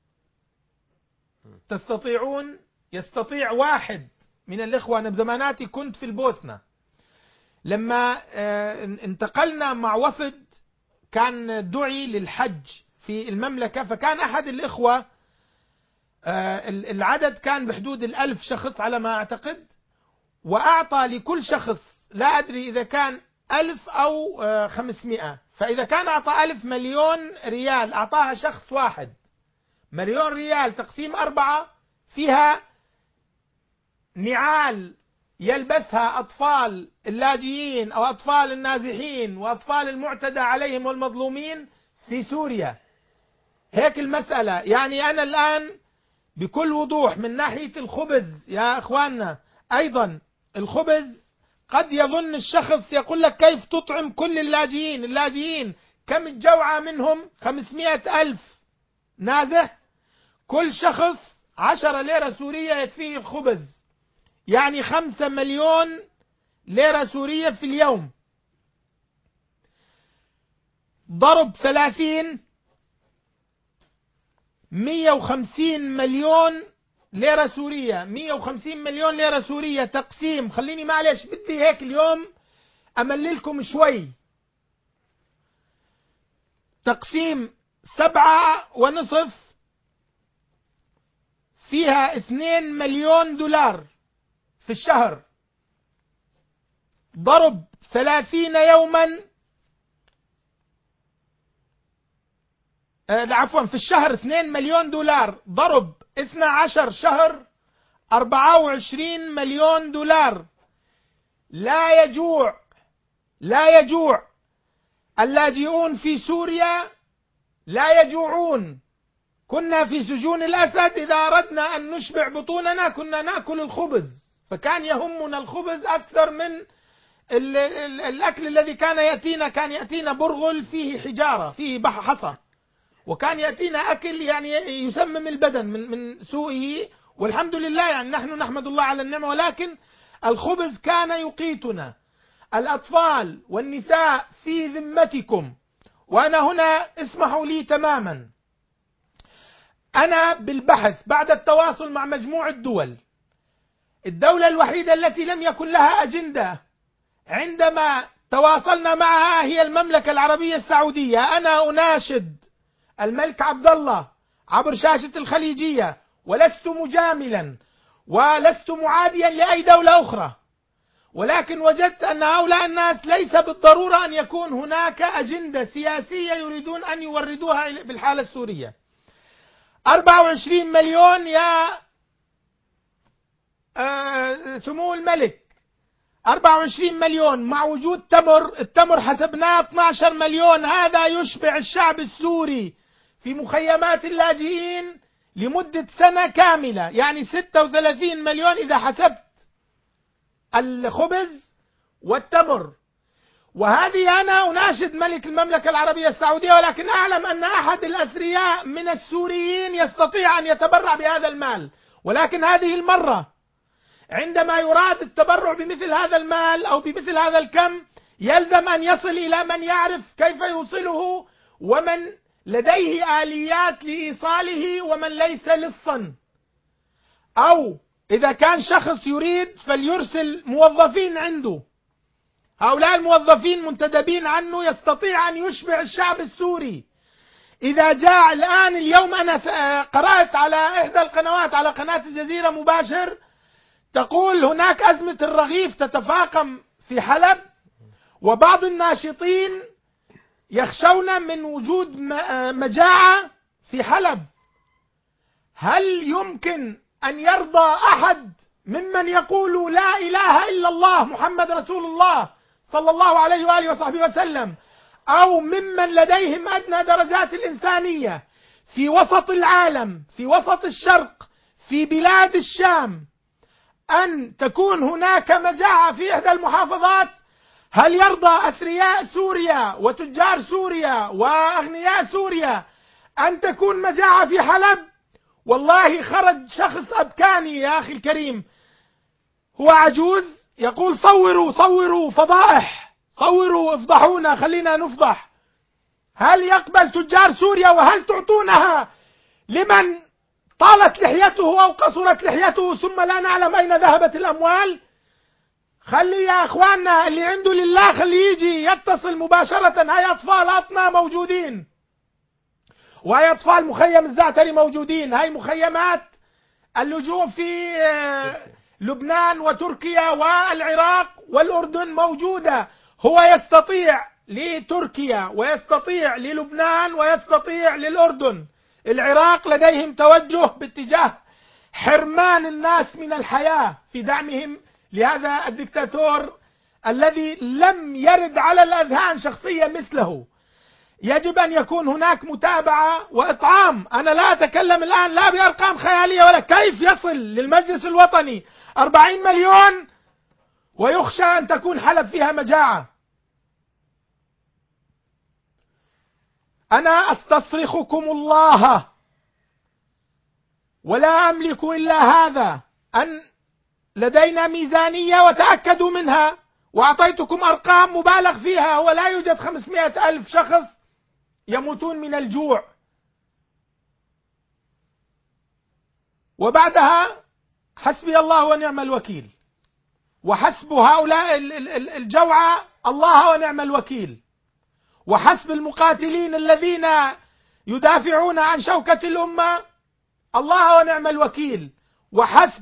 تستطيعون، يستطيع واحد من الإخوة، أنا بزماناتي كنت في البوسنة لما انتقلنا مع وفد كان دعي للحج في المملكة، فكان أحد الإخوة العدد كان بحدود الألف شخص على ما أعتقد، وأعطى لكل شخص، لا أدري إذا كان ألف أو خمسمائة، فإذا كان أعطى ألف مليون ريال أعطاها شخص واحد، مليون ريال تقسيم أربعة فيها نعال يلبسها أطفال اللاجئين أو أطفال النازحين وأطفال المعتدى عليهم والمظلومين في سوريا. هيك المسألة. يعني أنا الآن بكل وضوح من ناحية الخبز يا إخواننا، أيضا الخبز قد يظن الشخص يقول لك كيف تطعم كل اللاجئين، اللاجئين كم الجوعى منهم؟ خمسمائة ألف نازح، كل شخص عشرة ليرة سورية يكفيه الخبز، يعني خمسة مليون ليرة سورية في اليوم، ضرب ثلاثين، مئة وخمسين مليون ليرة سورية، مئة وخمسين مليون ليرة سورية تقسيم، خليني معلش بدي هيك اليوم أمللكم شوي، تقسيم سبعة ونصف فيها اثنين مليون دولار في الشهر، ضرب ثلاثين يوما، آه عفوا في الشهر اثنين مليون دولار، ضرب اثني عشر شهر أربعة وعشرين مليون دولار. لا يجوع، لا يجوع اللاجئون في سوريا، لا يجوعون. كنا في سجون الأسد إذا أردنا أن نشبع بطوننا كنا نأكل الخبز، فكان يهمنا الخبز أكثر من ال ال الأكل الذي كان يأتينا. كان يأتينا برغل فيه حجارة، فيه بحر حصى، وكان يأتينا أكل يعني يسمم البدن من من سوءه، والحمد لله يعني نحن نحمد الله على النعمة، ولكن الخبز كان يقيتنا. الأطفال والنساء في ذمتكم. وأنا هنا اسمحوا لي تماما، أنا بالبحث بعد التواصل مع مجموعة دول، الدولة الوحيدة التي لم يكن لها أجندة عندما تواصلنا معها هي المملكة العربية السعودية. أنا أناشد الملك عبد الله عبر شاشة الخليجية، ولست مجاملا ولست معاديا لأي دولة أخرى، ولكن وجدت أن هؤلاء الناس ليس بالضرورة أن يكون هناك أجندة سياسية يريدون أن يوردوها بالحالة السورية. أربعة وعشرين مليون يا آه سمو الملك، أربعة وعشرين مليون مع وجود تمر، التمر حسبناه اثني عشر مليون، هذا يشبع الشعب السوري في مخيمات اللاجئين لمدة سنة كاملة، يعني ستة وثلاثين مليون إذا حسبت الخبز والتمر. وهذه أنا أناشد ملك المملكة العربية السعودية، ولكن أعلم أن أحد الأثرياء من السوريين يستطيع أن يتبرع بهذا المال، ولكن هذه المرة عندما يراد التبرع بمثل هذا المال أو بمثل هذا الكم يلزم أن يصل إلى من يعرف كيف يوصله ومن لديه آليات لإيصاله ومن ليس لصا. أو إذا كان شخص يريد فليرسل موظفين عنده، هؤلاء الموظفين منتدبين عنه، يستطيع أن يشبع الشعب السوري. إذا جاء الآن اليوم أنا قرأت على إحدى القنوات على قناة الجزيرة مباشر تقول هناك أزمة الرغيف تتفاقم في حلب، وبعض الناشطين يخشون من وجود مجاعة في حلب. هل يمكن أن يرضى أحد ممن يقول لا إله إلا الله محمد رسول الله صلى الله عليه وآله وصحبه وسلم، أو ممن لديهم أدنى درجات الإنسانية في وسط العالم، في وسط الشرق، في بلاد الشام، أن تكون هناك مجاعة في إحدى المحافظات؟ هل يرضى أثرياء سوريا وتجار سوريا وأغنياء سوريا أن تكون مجاعة في حلب؟ والله خرج شخص أبكاني يا أخي الكريم، هو عجوز، يقول صوروا صوروا فضائح، صوروا افضحونا، خلينا نفضح. هل يقبل تجار سوريا وهل تعطونها لمن طالت لحيته أو قصرت لحيته ثم لا نعلم أين ذهبت الأموال؟ خلي يا أخواننا اللي عنده لله خلي يجي يتصل مباشرة. هاي أطفال أطنى موجودين، وهي أطفال مخيم الزعتري موجودين، هاي مخيمات اللجوء في لبنان وتركيا والعراق والأردن موجودة. هو يستطيع لتركيا ويستطيع للبنان ويستطيع للأردن. العراق لديهم توجه باتجاه حرمان الناس من الحياة في دعمهم لهذا الدكتاتور الذي لم يرد على الأذهان شخصية مثله. يجب أن يكون هناك متابعة وإطعام. أنا لا أتكلم الآن لا بأرقام خيالية ولا كيف يصل للمجلس الوطني أربعين مليون ويخشى أن تكون حلب فيها مجاعة. أنا أستصرخكم الله ولا أملك إلا هذا، أن لدينا ميزانية وتأكدوا منها، وأعطيتكم أرقام مبالغ فيها، ولا يوجد خمسمائة ألف شخص يموتون من الجوع. وبعدها حسبي الله ونعم الوكيل، وحسب هؤلاء الجوعى الله ونعم الوكيل، وحسب المقاتلين الذين يدافعون عن شوكة الأمة الله ونعم الوكيل، وحسب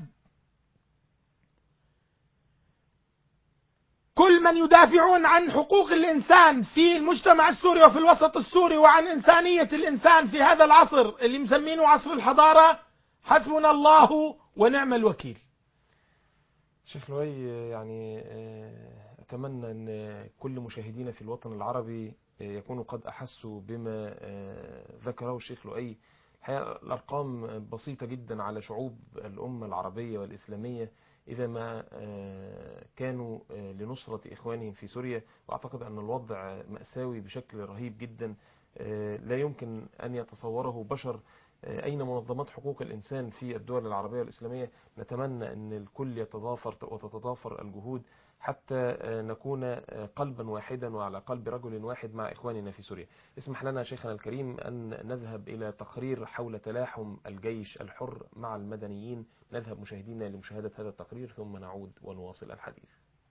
كل من يدافعون عن حقوق الإنسان في المجتمع السوري وفي الوسط السوري وعن إنسانية الإنسان في هذا العصر اللي مسمينه عصر الحضارة. حسبنا الله ونعم الوكيل. شيخ لؤي، يعني أتمنى أن كل مشاهدينا في الوطن العربي يكونوا قد أحسوا بما ذكره الشيخ لؤي. الحقيقة الأرقام بسيطة جدا على شعوب الأمة العربية والإسلامية إذا ما كانوا لنصرة إخوانهم في سوريا، وأعتقد أن الوضع مأساوي بشكل رهيب جدا لا يمكن أن يتصوره بشر. أين منظمات حقوق الإنسان في الدول العربية والإسلامية؟ نتمنى أن الكل يتضافر وتتضافر الجهود حتى نكون قلبا واحدا وعلى قلب رجل واحد مع إخواننا في سوريا. اسمح لنا شيخنا الكريم أن نذهب إلى تقرير حول تلاحم الجيش الحر مع المدنيين. نذهب مشاهدينا لمشاهدة هذا التقرير ثم نعود ونواصل الحديث.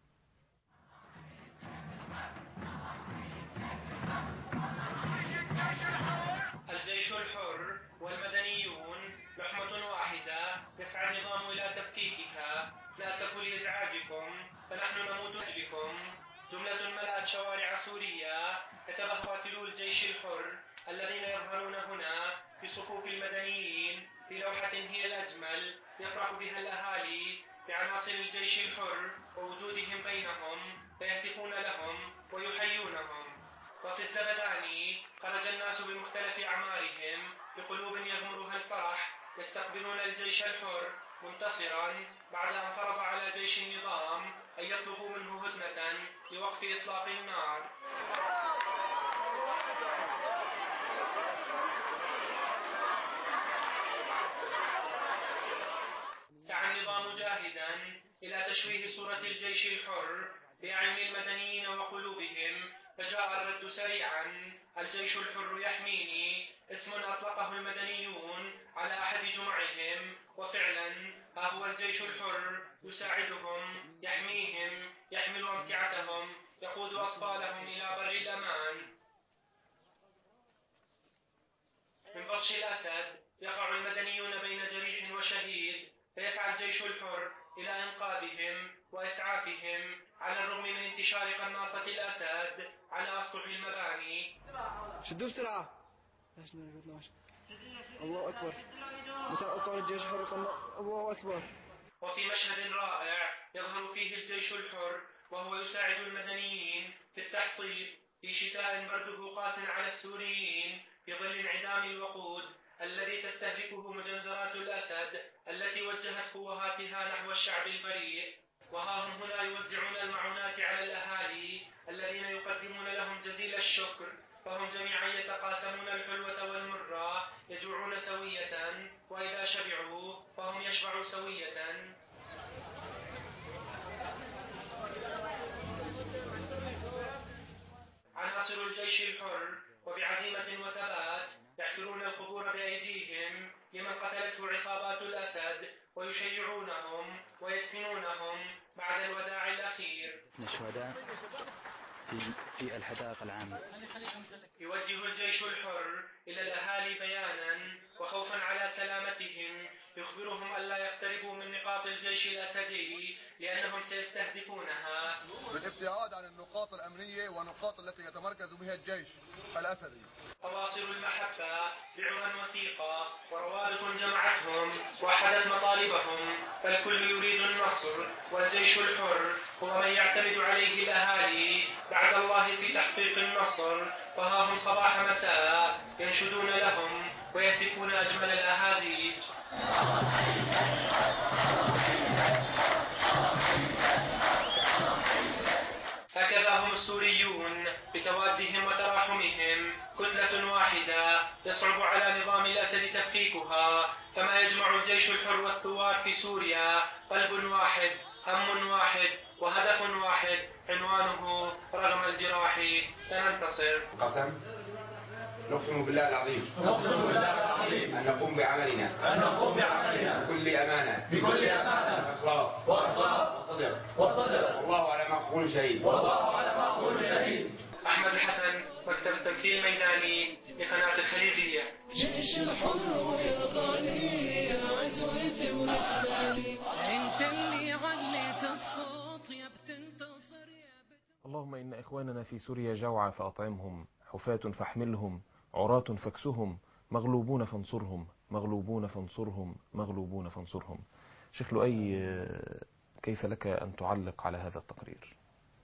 الجيش الحر والمدنيون لحمة واحدة يسعى النظام إلى تفكيكها. نأسف لإزعاجكم فنحن نموت أجلكم. جملة ملأت شوارع سوريا كتبها قاتلو الجيش الحر الذين يظهرون هنا في صفوف المدنيين في لوحة هي الأجمل يفرح بها الأهالي بعناصر الجيش الحر ووجودهم بينهم، فيهتفون لهم ويحيونهم. وفي الزبداني خرج الناس بمختلف أعمارهم بقلوب يغمرها الفرح يستقبلون الجيش الحر منتصرا بعد أن فرض على جيش النظام أن يطلبوا منه هدنة لوقف إطلاق النار. سعى النظام جاهدا إلى تشويه صورة الجيش الحر بأعين المدنيين وقلوبهم، فجاء الرد سريعا: الجيش الحر يحميني، اسم أطلقه المدنيون على أحد جمعهم، وفعلا ها هو الجيش الحر يساعدهم، يحميهم، يحمل أمتعتهم، يقود أطفالهم إلى بر الأمان. من بطش الأسد يقع المدنيون بين جريح وشهيد، فيسعى الجيش الحر إلى إنقاذهم وإسعافهم على الرغم من انتشار قناصة الأسد على أسطح المباني. شدوا بسرعة. الله أكبر. مساء الجيش الحر. الله أكبر. وفي مشهد رائع يظهر فيه الجيش الحر وهو يساعد المدنيين في التحطيب في شتاء برده قاس على السوريين في ظل انعدام الوقود الذي تستهلكه مجنزرات الأسد التي وجهت فوهاتها نحو الشعب البريء. وها هم هنا يوزعون المعونات على الأهالي الذين يقدمون لهم جزيل الشكر، فهم جميعا يتقاسمون الحلوة والمرة، يجوعون سوية، وإذا شبعوا فهم يشبعوا سوية. عناصر الجيش الحر وبعزيمة وثبات يحفرون القبور بأيديهم لمن قتلته عصابات الأسد، ويشيعونهم ويدفنونهم بعد الوداع الأخير. الشهداء في في الحدائق العامة. يوجه الجيش الحر إلى الأهالي بيانا وخوفا على سلامتهم، يخبرهم ألا يقتربوا من نقاط الجيش الأسدي لأنهم سيستهدفونها، بالابتعاد عن النقاط الأمنية والنقاط التي يتمركز بها الجيش الأسدي. أواصر المحبة بعرى وثيقة وروابط جمعتهم وحدت مطالبهم، فالكل يريد النصر، والجيش الحر هو من يعتمد عليه الأهالي بعد الله في تحقيق النصر. فها هم صباح مساء ينشدون لهم ويهتفون أجمل الأهازيج. هكذا هم السوريون بتوادهم وتراحمهم كتلة واحدة يصعب على نظام الأسد تفكيكها، كما يجمع الجيش الحر والثوار في سوريا قلب واحد، هم واحد، وهدف واحد، عنوانه رغم الجراح سننتصر. قسم نقسم بالله العظيم نقسم بالله العظيم أن نقوم بعملنا أن نقوم بعملنا بكل أمانة بكل أمانة وإخلاص وإخلاص وصدق وصدق والله على ما أقول شهيد والله على ما أقول شهيد. أحمد الحسن، مكتب التمثيل الميداني لقناة الخليجية. جيش الحر والغالي يا عزوتي ونسمعني، انت اللي عليت الصوت يا بتنتصر يا بت... اللهم إن إخواننا في سوريا جوعى فأطعمهم، حفاة فاحملهم، عراة فاكسهم، مغلوبون فانصرهم، مغلوبون فانصرهم، مغلوبون فانصرهم. شيخ لؤي، كيف لك أن تعلق على هذا التقرير؟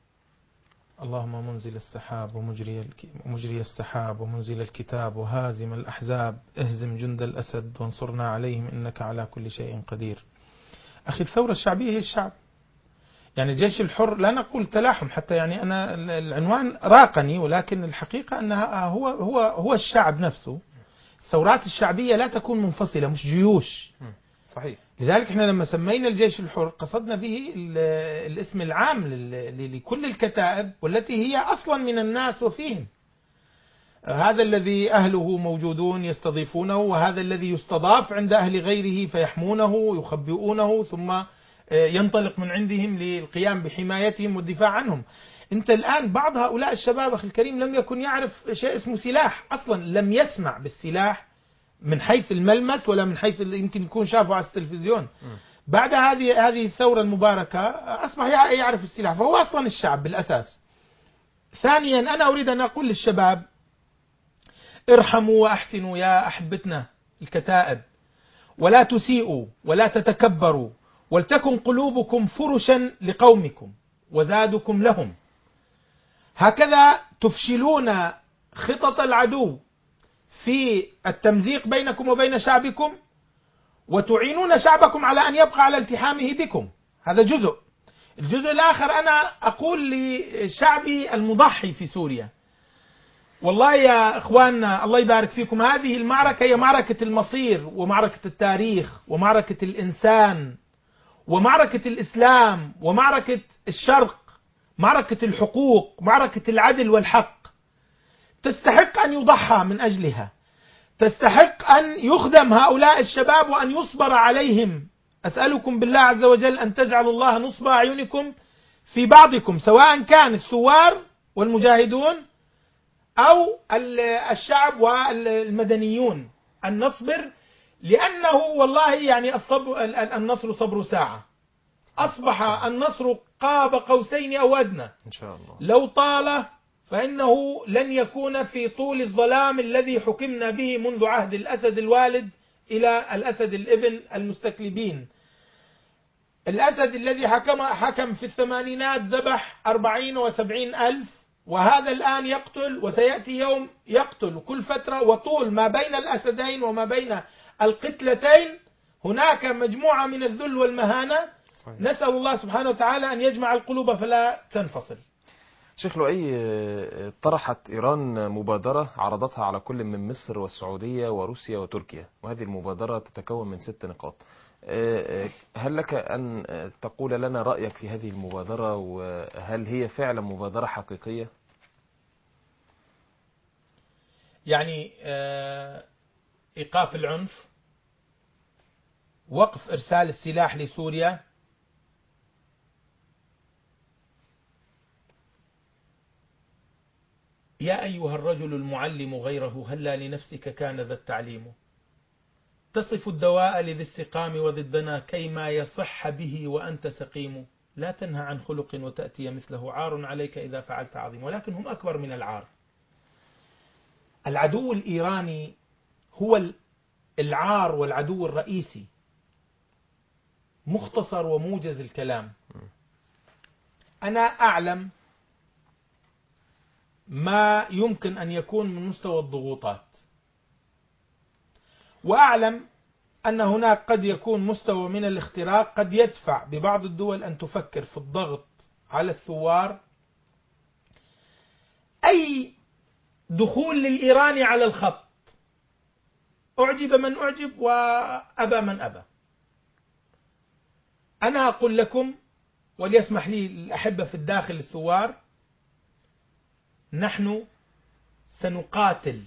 اللهم منزل السحاب ومجري ومجري السحاب ومنزل الكتاب وهازم الأحزاب، اهزم جند الأسد وانصرنا عليهم إنك على كل شيء قدير. أخي، الثورة الشعبية هي الشعب، يعني الجيش الحر لا نقول تلاحم، حتى يعني أنا العنوان راقني، ولكن الحقيقة أنها هو هو هو الشعب نفسه. الثورات الشعبية لا تكون منفصلة، مش جيوش. صحيح. لذلك احنا لما سمينا الجيش الحر قصدنا به الاسم العام لكل الكتائب، والتي هي أصلا من الناس وفيهم. هذا الذي أهله موجودون يستضيفونه، وهذا الذي يستضاف عند أهل غيره فيحمونه ويخبئونه، ثم ينطلق من عندهم للقيام بحمايتهم والدفاع عنهم. انت الآن بعض هؤلاء الشباب أخي الكريم لم يكن يعرف شيء اسمه سلاح أصلا، لم يسمع بالسلاح من حيث الملمس ولا من حيث يمكن يكون شافه على التلفزيون. بعد هذه هذه الثورة المباركة أصبح يعرف السلاح، فهو أصلا الشعب بالأساس. ثانيا، أنا أريد أن أقول للشباب: ارحموا وأحسنوا يا أحبتنا الكتائب، ولا تسيئوا ولا تتكبروا، ولتكن قلوبكم فرشا لقومكم وزادكم لهم. هكذا تفشلون خطط العدو في التمزيق بينكم وبين شعبكم، وتعينون شعبكم على أن يبقى على التحامه بكم. هذا جزء. الجزء الآخر أنا أقول لشعبي المضحي في سوريا، والله يا إخواننا الله يبارك فيكم، هذه المعركة هي معركة المصير ومعركة التاريخ ومعركة الإنسان ومعركة الإسلام ومعركة الشرق، معركة الحقوق، معركة العدل والحق. تستحق أن يضحى من أجلها، تستحق أن يخدم هؤلاء الشباب وأن يصبر عليهم. أسألكم بالله عز وجل أن تجعلوا الله نصب أعينكم في بعضكم، سواء كان الثوار والمجاهدون أو الشعب والمدنيون، أن نصبر، لأنه والله يعني الصبر النصر صبر ساعة. أصبح النصر قاب قوسين أو أدنى إن شاء الله. لو طال فإنه لن يكون في طول الظلام الذي حكمنا به منذ عهد الأسد الوالد إلى الأسد الابن المستكلبين. الأسد الذي حكم حكم في الثمانينات ذبح أربعين وسبعين ألف، وهذا الآن يقتل، وسيأتي يوم يقتل كل فترة. وطول ما بين الأسدين وما بين القتلتين هناك مجموعة من الذل والمهانة. صحيح. نسأل الله سبحانه وتعالى أن يجمع القلوب فلا تنفصل. شيخ لؤي، طرحت إيران مبادرة عرضتها على كل من مصر والسعودية وروسيا وتركيا، وهذه المبادرة تتكون من ست نقاط. هل لك أن تقول لنا رأيك في هذه المبادرة، وهل هي فعلا مبادرة حقيقية؟ يعني إيقاف العنف، وقف إرسال السلاح لسوريا، يا أيها الرجل المعلم غيره هلا لنفسك كان ذا التعليم، تصف الدواء لذي السقام وضدنا كيما يصح به وأنت سقيم، لا تنهى عن خلق وتأتي مثله، عار عليك إذا فعلت عظيم. ولكن هم أكبر من العار. العدو الإيراني هو العار والعدو الرئيسي، مختصر وموجز الكلام. أنا أعلم ما يمكن أن يكون من مستوى الضغوطات، وأعلم أن هناك قد يكون مستوى من الاختراق قد يدفع ببعض الدول أن تفكر في الضغط على الثوار. أي دخول للإيراني على الخط، أعجب من أعجب وأبى من أبى. أنا أقول لكم وليسمح لي الأحبة في الداخل الثوار، نحن سنقاتل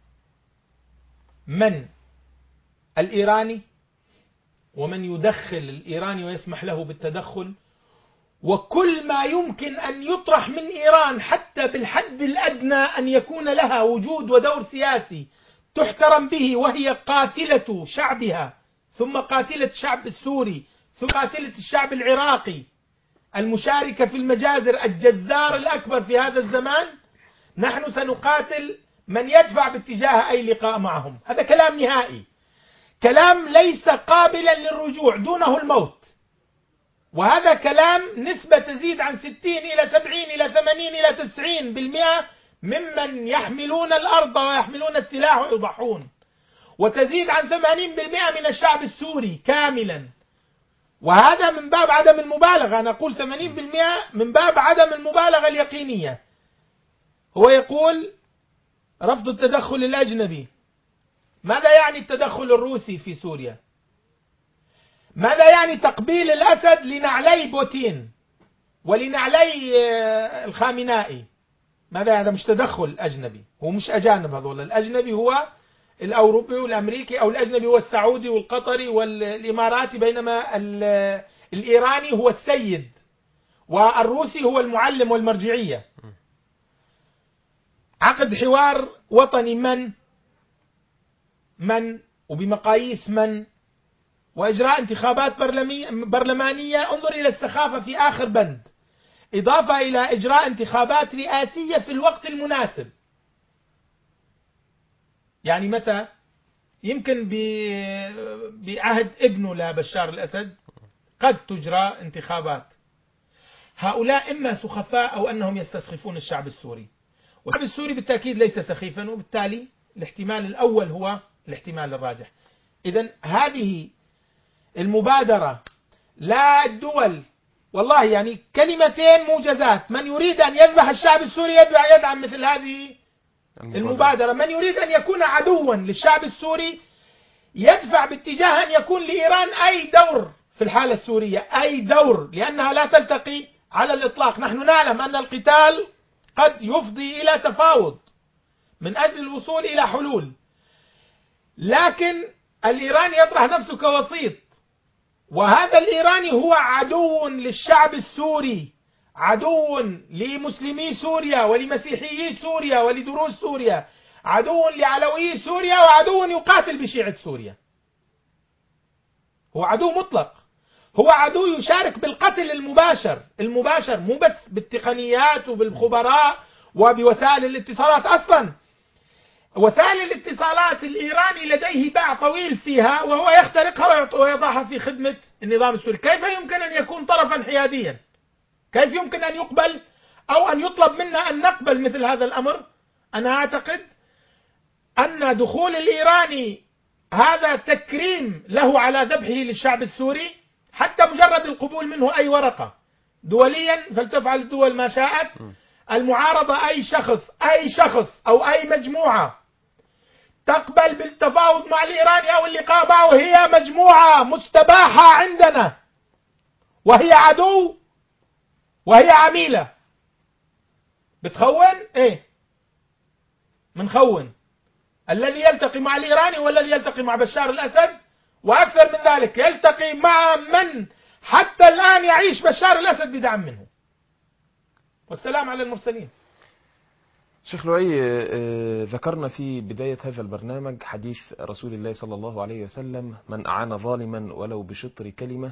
من الإيراني ومن يدخل الإيراني ويسمح له بالتدخل، وكل ما يمكن أن يطرح من إيران حتى بالحد الأدنى أن يكون لها وجود ودور سياسي تحترم به، وهي قاتلة شعبها، ثم قاتلة الشعب السوري، ثم قاتلة الشعب العراقي المشاركة في المجازر، الجزار الأكبر في هذا الزمان. نحن سنقاتل من يدفع باتجاه أي لقاء معهم. هذا كلام نهائي، كلام ليس قابلا للرجوع، دونه الموت. وهذا كلام نسبة تزيد عن ستين إلى سبعين إلى ثمانين إلى تسعين بالمئة ممن يحملون الأرض ويحملون السلاح ويضحون، وتزيد عن ثمانين بالمئة من الشعب السوري كاملا. وهذا من باب عدم المبالغة، أنا أقول ثمانين بالمئة من باب عدم المبالغة اليقينية. هو يقول رفض التدخل الأجنبي. ماذا يعني التدخل الروسي في سوريا؟ ماذا يعني تقبيل الأسد لنعلي بوتين ولنعلي الخامنائي؟ ماذا؟ هذا مش تدخل أجنبي، هو مش أجانب هذول. الأجنبي هو الأوروبي والأمريكي، أو الأجنبي هو السعودي والقطري والإماراتي، بينما الإيراني هو السيد والروسي هو المعلم والمرجعية. عقد حوار وطني من من وبمقاييس من، وإجراء انتخابات برلمانية. انظر إلى السخافة في آخر بند، إضافة إلى إجراء انتخابات رئاسية في الوقت المناسب. يعني متى؟ يمكن بعهد ابنه لبشار الأسد قد تجرى انتخابات. هؤلاء إما سخفاء أو أنهم يستسخفون الشعب السوري، والشعب السوري بالتأكيد ليس سخيفا، وبالتالي الاحتمال الأول هو الاحتمال الراجح. إذن هذه المبادرة لا الدول، والله يعني كلمتين موجزات. من يريد أن يذبح الشعب السوري يدعم مثل هذه المبادرة. من يريد أن يكون عدوا للشعب السوري يدفع باتجاه أن يكون لإيران أي دور في الحالة السورية، أي دور، لأنها لا تلتقي على الإطلاق. نحن نعلم أن القتال قد يفضي إلى تفاوض من أجل الوصول إلى حلول، لكن الإيراني يطرح نفسه كوسيط، وهذا الإيراني هو عدو للشعب السوري، عدو لمسلمي سوريا ولمسيحيي سوريا ولدروز سوريا، عدو لعلوي سوريا، وعدو يقاتل بشيعة سوريا. هو عدو مطلق، هو عدو يشارك بالقتل المباشر المباشر مو بس بالتقنيات وبالخبراء وبوسائل الاتصالات. أصلا وسائل الاتصالات الإيراني لديه باع طويل فيها، وهو يخترقها ويضعها في خدمة النظام السوري. كيف يمكن أن يكون طرفا حياديا؟ كيف يمكن أن يقبل أو أن يطلب منا أن نقبل مثل هذا الأمر؟ أنا أعتقد أن دخول الإيراني هذا تكريم له على ذبحه للشعب السوري. حتى مجرد القبول منه أي ورقة دوليا فلتفعل الدول ما شاءت، المعارضة أي شخص أي شخص أو أي مجموعة تقبل بالتفاوض مع الإيراني أو اللقاء معه هي مجموعة مستباحة عندنا، وهي عدو وهي عميلة. بتخون ايه؟ منخون. الذي يلتقي مع الإيراني والذي يلتقي مع بشار الأسد، وأكثر من ذلك يلتقي مع من حتى الآن يعيش بشار الأسد بدعم منه. والسلام على المرسلين. شيخ لؤي، ذكرنا في بداية هذا البرنامج حديث رسول الله صلى الله عليه وسلم: من أعان ظالما ولو بشطر كلمة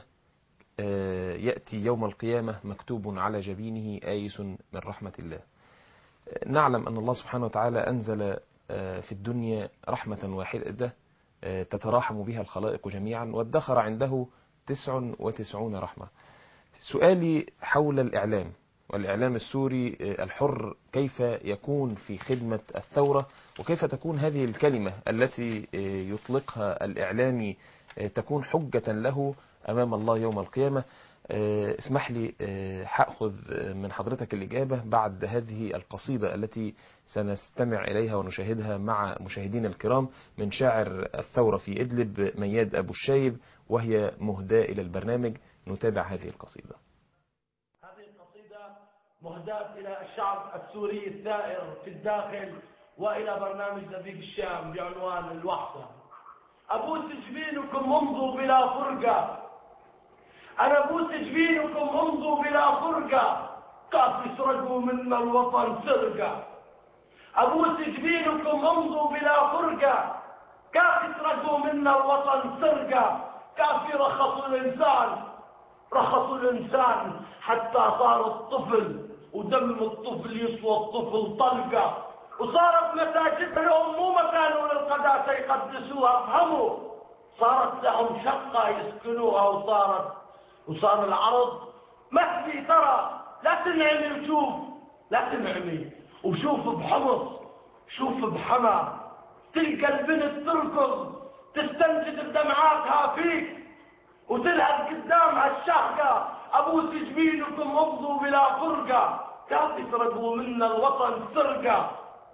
يأتي يوم القيامة مكتوب على جبينه آيس من رحمة الله. نعلم أن الله سبحانه وتعالى أنزل في الدنيا رحمة واحدة تتراحم بها الخلائق جميعا، وادخر عنده تسع وتسعون رحمة. سؤالي حول الإعلام والإعلام السوري الحر، كيف يكون في خدمة الثورة، وكيف تكون هذه الكلمة التي يطلقها الإعلامي تكون حجة له أمام الله يوم القيامة؟ اسمح لي هأخذ من حضرتك الإجابة بعد هذه القصيدة التي سنستمع إليها ونشاهدها مع مشاهدينا الكرام من شاعر الثورة في إدلب مياد أبو الشايب، وهي مهداة إلى البرنامج. نتابع هذه القصيدة. هذه القصيدة مهداة إلى الشعب السوري الثائر في الداخل وإلى برنامج دبيب الشام بعنوان الوحدة. أبوس جبينكم امضوا بلا فرقة، أنا أبوس جبينكم امضوا بلا فرقة، كاف يسرقوا منا الوطن سرقة. أبوس جبينكم امضوا بلا فرقة، كاف يسرقوا منا الوطن سرقة. كاف يرخصوا الإنسان، رخصوا الإنسان حتى صار الطفل ودم الطفل يسوى الطفل طلقة. وصارت مساجد لهم مو مكان للقداسة يقدسوها، افهموا، صارت لهم شقة يسكنوها، وصارت وصار العرض مهدي. ترى لا تنعمي وشوف، لا تنعمي وشوف بحمص، شوف بحما، تلقى البنت تركض تستنجد بدمعاتها فيك وتلهب قدامها الشهقة. أبوس جبينكم امضوا بلا فرقة، كاف يسرقوا منا الوطن سرقة.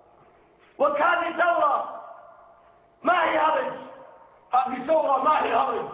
وكهذه ثورة ما هي هرج، هذه ثورة ما هي هرج،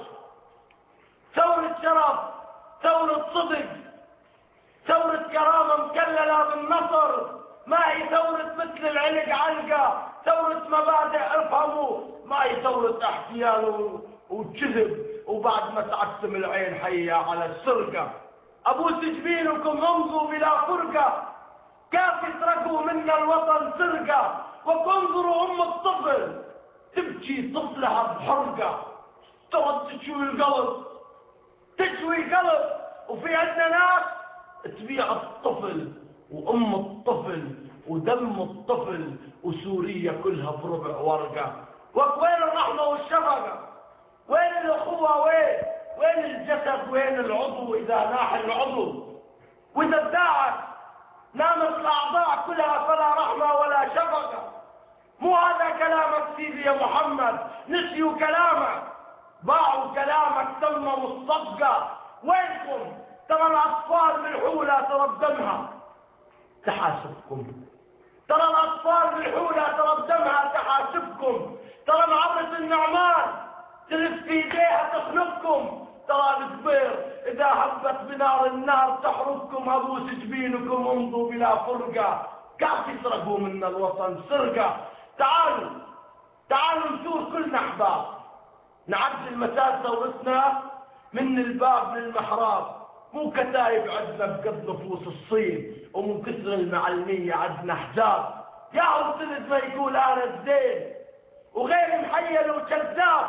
ثورة شرف، ثورة صدق، ثورة كرامة مكللة بالنصر، ما هي ثورة مثل العلق علقة، ثورة مبادئ. افهموا، ما هي ثورة احتيال وكذب وبعد ما تعتم العين حية على السرقة. أبوس جبينكم امضوا بلا فرقة، كاف يسرقوا منا الوطن سرقة. وتنظروا أم الطفل تبكي طفلها بحرقة، ترد تشوي القلب، تشوي القلب. وفي عندنا ناس تبيع الطفل وأم الطفل ودم الطفل، وسوريا كلها بربع ورقة. وين الرحمة والشفقة؟ وين الأخوة؟ وين وين الجسد؟ وين العضو إذا ناح العضو؟ وإذا ابتاعت نامت الأعضاء كلها فلا رحمة ولا شفقة. مو هذا كلامك سيدي يا محمد، نسيوا كلامك. باعوا كلامك سموا الصفقة. وينكم؟ ترى الأطفال بالحولة ترى بدمها تحاسبكم، ترى الأطفال بالحولة ترى بدمها تحاسبكم، ترى معرة النعمان تلف في ايديها تخنقكم، ترى الزبير إذا هبت بنار النار تحرقكم، أبوس جبينكم امضوا بلا فرقة. قاعد تسرقوا منا الوطن سرقة. تعالوا تعالوا نثور كلنا أحباب، نعدل مسار ثورتنا من الباب للمحراب، مو كتايب عدنا بقد نفوس الصين، ومن كثر المعلمية عدنا حجاب. يا أرسلت ما يقول أنا الزين وغير محيل وكذاب،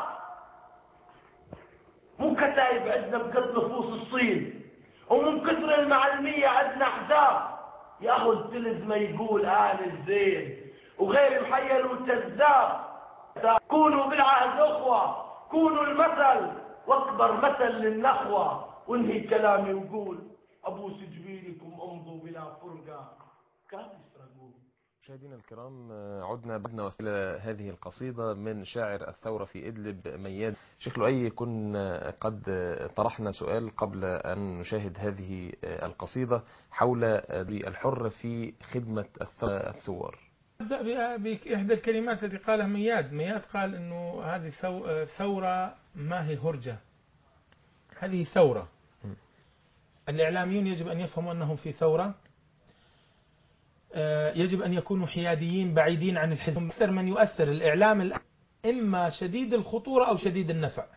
مو كتايب عدنا بقد نفوس الصين، ومن كثر المعلمية عدنا حجاب. يا أخو التلز ما يقول أنا الزين وغير محيل وكذاب. كونوا بالعهد أخوة، كونوا المثل واكبر مثل للنخوة. وانهي كلامي وقول أبوس جبينكم امضوا بلا فرقة. كيف يسرقون؟ مشاهدينا الكرام، عدنا بدنا وسيلة هذه القصيدة من شاعر الثورة في إدلب مياد. شيخ لؤي، كنا قد طرحنا سؤال قبل أن نشاهد هذه القصيدة حول الحر في خدمة الثوار. أبدأ بإحدى الكلمات التي قالها مياد. مياد قال أنه هذه ثورة ما هي هرجة، هذه ثورة. الإعلاميون يجب أن يفهموا أنهم في ثورة، يجب أن يكونوا حياديين بعيدين عن الحزب. أكثر من يؤثر الإعلام إما شديد الخطورة أو شديد النفع.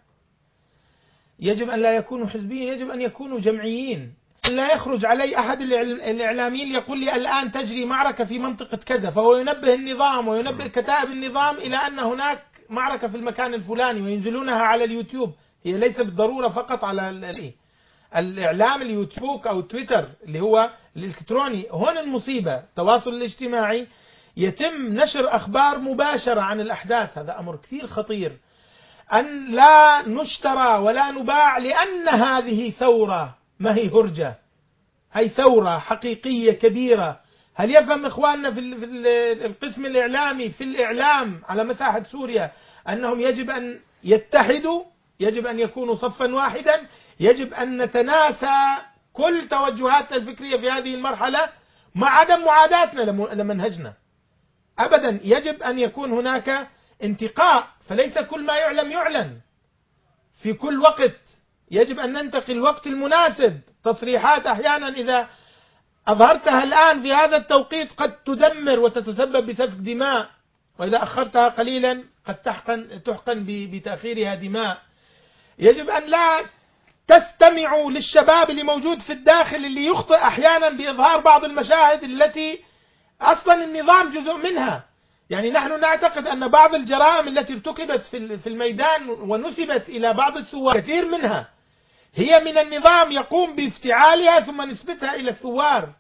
يجب أن لا يكونوا حزبيين، يجب أن يكونوا جمعيين. لا يخرج علي أحد الإعلاميين يقول لي الآن تجري معركة في منطقة كذا، فهو ينبه النظام وينبه كتائب النظام إلى أن هناك معركة في المكان الفلاني وينزلونها على اليوتيوب. هي ليس بالضرورة فقط على الإعلام اليوتيوب أو تويتر اللي هو الإلكتروني. هون المصيبة، التواصل الاجتماعي يتم نشر أخبار مباشرة عن الأحداث. هذا أمر كثير خطير، أن لا نشترى ولا نباع، لأن هذه ثورة ما هي هرجة، هي ثورة حقيقية كبيرة. هل يفهم إخواننا في القسم الإعلامي في الإعلام على مساحة سوريا أنهم يجب أن يتحدوا، يجب أن يكونوا صفا واحدا، يجب أن نتناسى كل توجهاتنا الفكرية في هذه المرحلة مع عدم معاداتنا لمنهجنا أبدا. يجب أن يكون هناك انتقاء، فليس كل ما يعلم يعلن في كل وقت. يجب أن ننتقي الوقت المناسب. تصريحات أحيانا إذا أظهرتها الآن في هذا التوقيت قد تدمر وتتسبب بسفك دماء، وإذا أخرتها قليلا قد تحقن, تحقن بتأخيرها دماء. يجب أن لا تستمعوا للشباب اللي موجود في الداخل اللي يخطئ أحيانا بإظهار بعض المشاهد التي أصلا النظام جزء منها. يعني نحن نعتقد أن بعض الجرائم التي ارتكبت في الميدان ونسبت إلى بعض الثوار كثير منها هي من النظام يقوم بافتعالها ثم نسبتها إلى الثوار.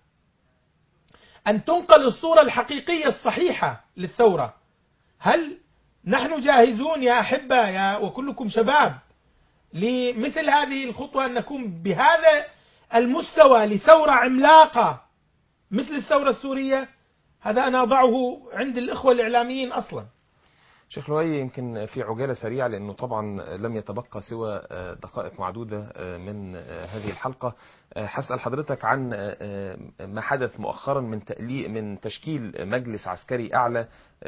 أن تنقل الصورة الحقيقية الصحيحة للثورة. هل نحن جاهزون يا أحبة يا وكلكم شباب لمثل هذه الخطوة، أن نكون بهذا المستوى لثورة عملاقة مثل الثورة السورية؟ هذا أنا أضعه عند الإخوة الإعلاميين أصلا. شيخ لؤي، يمكن في عجالة سريعة لأنه طبعا لم يتبقى سوى دقائق معدودة من هذه الحلقة، حسأل حضرتك عن ما حدث مؤخرا من تأليق من تشكيل مجلس عسكري أعلى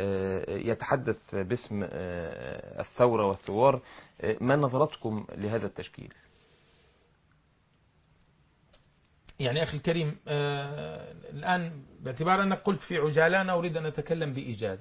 يتحدث باسم الثورة والثوار. ما نظرتكم لهذا التشكيل؟ يعني أخي الكريم، آه الآن باعتبار أنك قلت في عجالة أنا أريد أن أتكلم بإيجاز.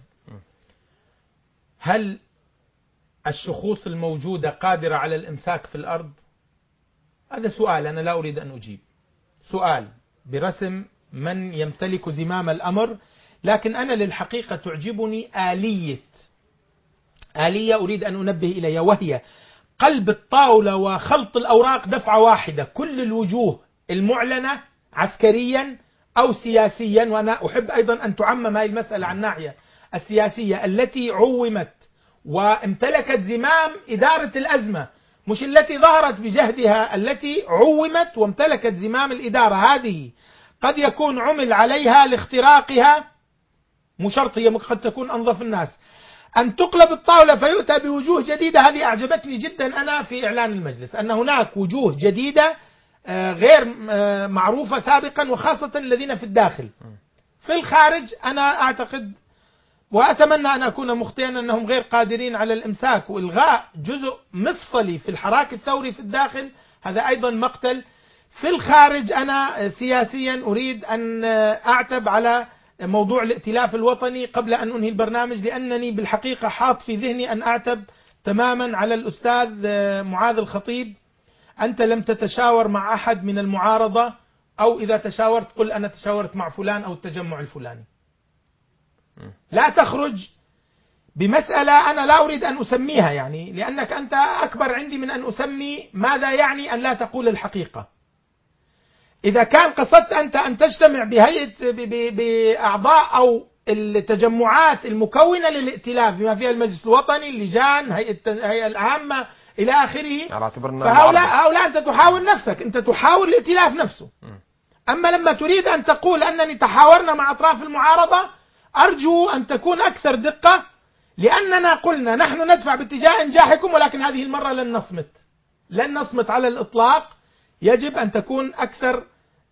هل الشخوص الموجودة قادرة على الإمساك في الأرض؟ هذا سؤال أنا لا أريد أن أجيب، سؤال برسم من يمتلك زمام الأمر. لكن أنا للحقيقة تعجبني آلية آلية أريد أن أنبه إليها، وهي قلب الطاولة وخلط الأوراق دفعة واحدة، كل الوجوه المعلنة عسكريا أو سياسيا. وأنا أحب أيضا أن تعمم هذه المسألة عن الناحية السياسية التي عومت وامتلكت زمام إدارة الأزمة، مش التي ظهرت بجهدها، التي عومت وامتلكت زمام الإدارة. هذه قد يكون عمل عليها لاختراقها، مش شرط، هي قد تكون أنظف الناس. أن تقلب الطاولة فيؤتى بوجوه جديدة. هذه أعجبتني جدا أنا في إعلان المجلس، أن هناك وجوه جديدة غير معروفة سابقا، وخاصة الذين في الداخل. في الخارج أنا أعتقد وأتمنى أن أكون مخطئا أنهم غير قادرين على الإمساك وإلغاء جزء مفصلي في الحراك الثوري في الداخل. هذا أيضا مقتل. في الخارج أنا سياسيا أريد أن أعتب على موضوع الائتلاف الوطني قبل أن أنهي البرنامج، لأنني بالحقيقة حاط في ذهني أن أعتب تماما على الأستاذ معاذ الخطيب. أنت لم تتشاور مع أحد من المعارضة، أو إذا تشاورت قل أنا تشاورت مع فلان أو التجمع الفلاني. لا تخرج بمسألة أنا لا أريد أن أسميها، يعني لأنك أنت أكبر عندي من أن أسمي ماذا يعني أن لا تقول الحقيقة. إذا كان قصدت أنت أن تجتمع بهيئة بأعضاء أو التجمعات المكونة للائتلاف بما فيها المجلس الوطني، اللجان، هيئة الهيئة العامة إلى آخره، فهؤلاء هؤلاء أنت تحاول نفسك، أنت تحاول الائتلاف نفسه. أما لما تريد أن تقول أنني تحاورنا مع أطراف المعارضة، أرجو أن تكون أكثر دقة، لأننا قلنا نحن ندفع باتجاه إنجاحكم، ولكن هذه المرة لن نصمت لن نصمت على الإطلاق. يجب أن تكون أكثر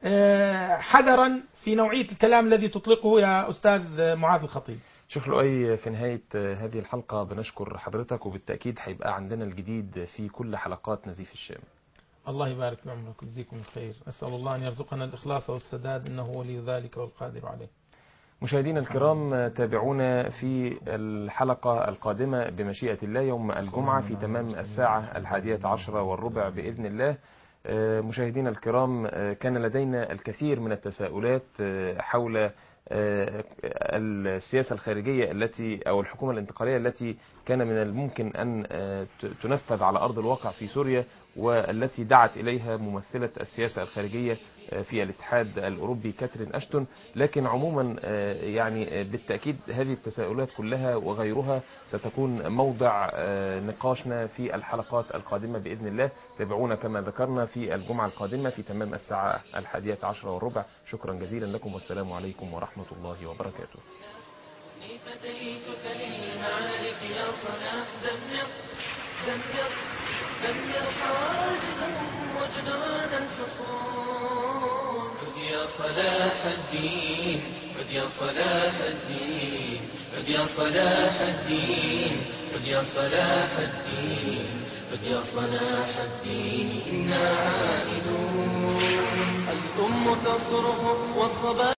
حذرا في نوعية الكلام الذي تطلقه يا أستاذ معاذ الخطيب. شيخ لؤي، في نهاية هذه الحلقة بنشكر حضرتك، وبالتأكيد هيبقى عندنا الجديد في كل حلقات نزيف الشام. الله يبارك في عمرك ويجزيكم الخير. أسأل الله أن يرزقنا الإخلاص والسداد، إنه ولي ذلك والقادر عليه. مشاهدينا الكرام، تابعونا في الحلقة القادمة بمشيئة الله يوم الجمعة في تمام الساعة الحادية عشرة والربع بإذن الله. مشاهدينا الكرام، كان لدينا الكثير من التساؤلات حول السياسة الخارجية التي أو الحكومة الانتقالية التي كان من الممكن أن تنفذ على أرض الواقع في سوريا، والتي دعت إليها ممثلة السياسة الخارجية في الاتحاد الأوروبي كاترين أشتون. لكن عموما يعني بالتأكيد هذه التساؤلات كلها وغيرها ستكون موضع نقاشنا في الحلقات القادمة بإذن الله. تابعونا كما ذكرنا في الجمعة القادمة في تمام الساعة الحادية عشرة والربع. شكرا جزيلا لكم، والسلام عليكم ورحمة الله وبركاته. فديتك للمعارف يا صلاح، دمر دمر دمر حواجزهم وجدران الحصون. عد يا صلاح الدين، عد يا صلاح الدين، عد يا صلاح الدين، عد يا صلاح الدين، عد يا صلاح الدين. إنا عائدون. الأم تصرخ والصبا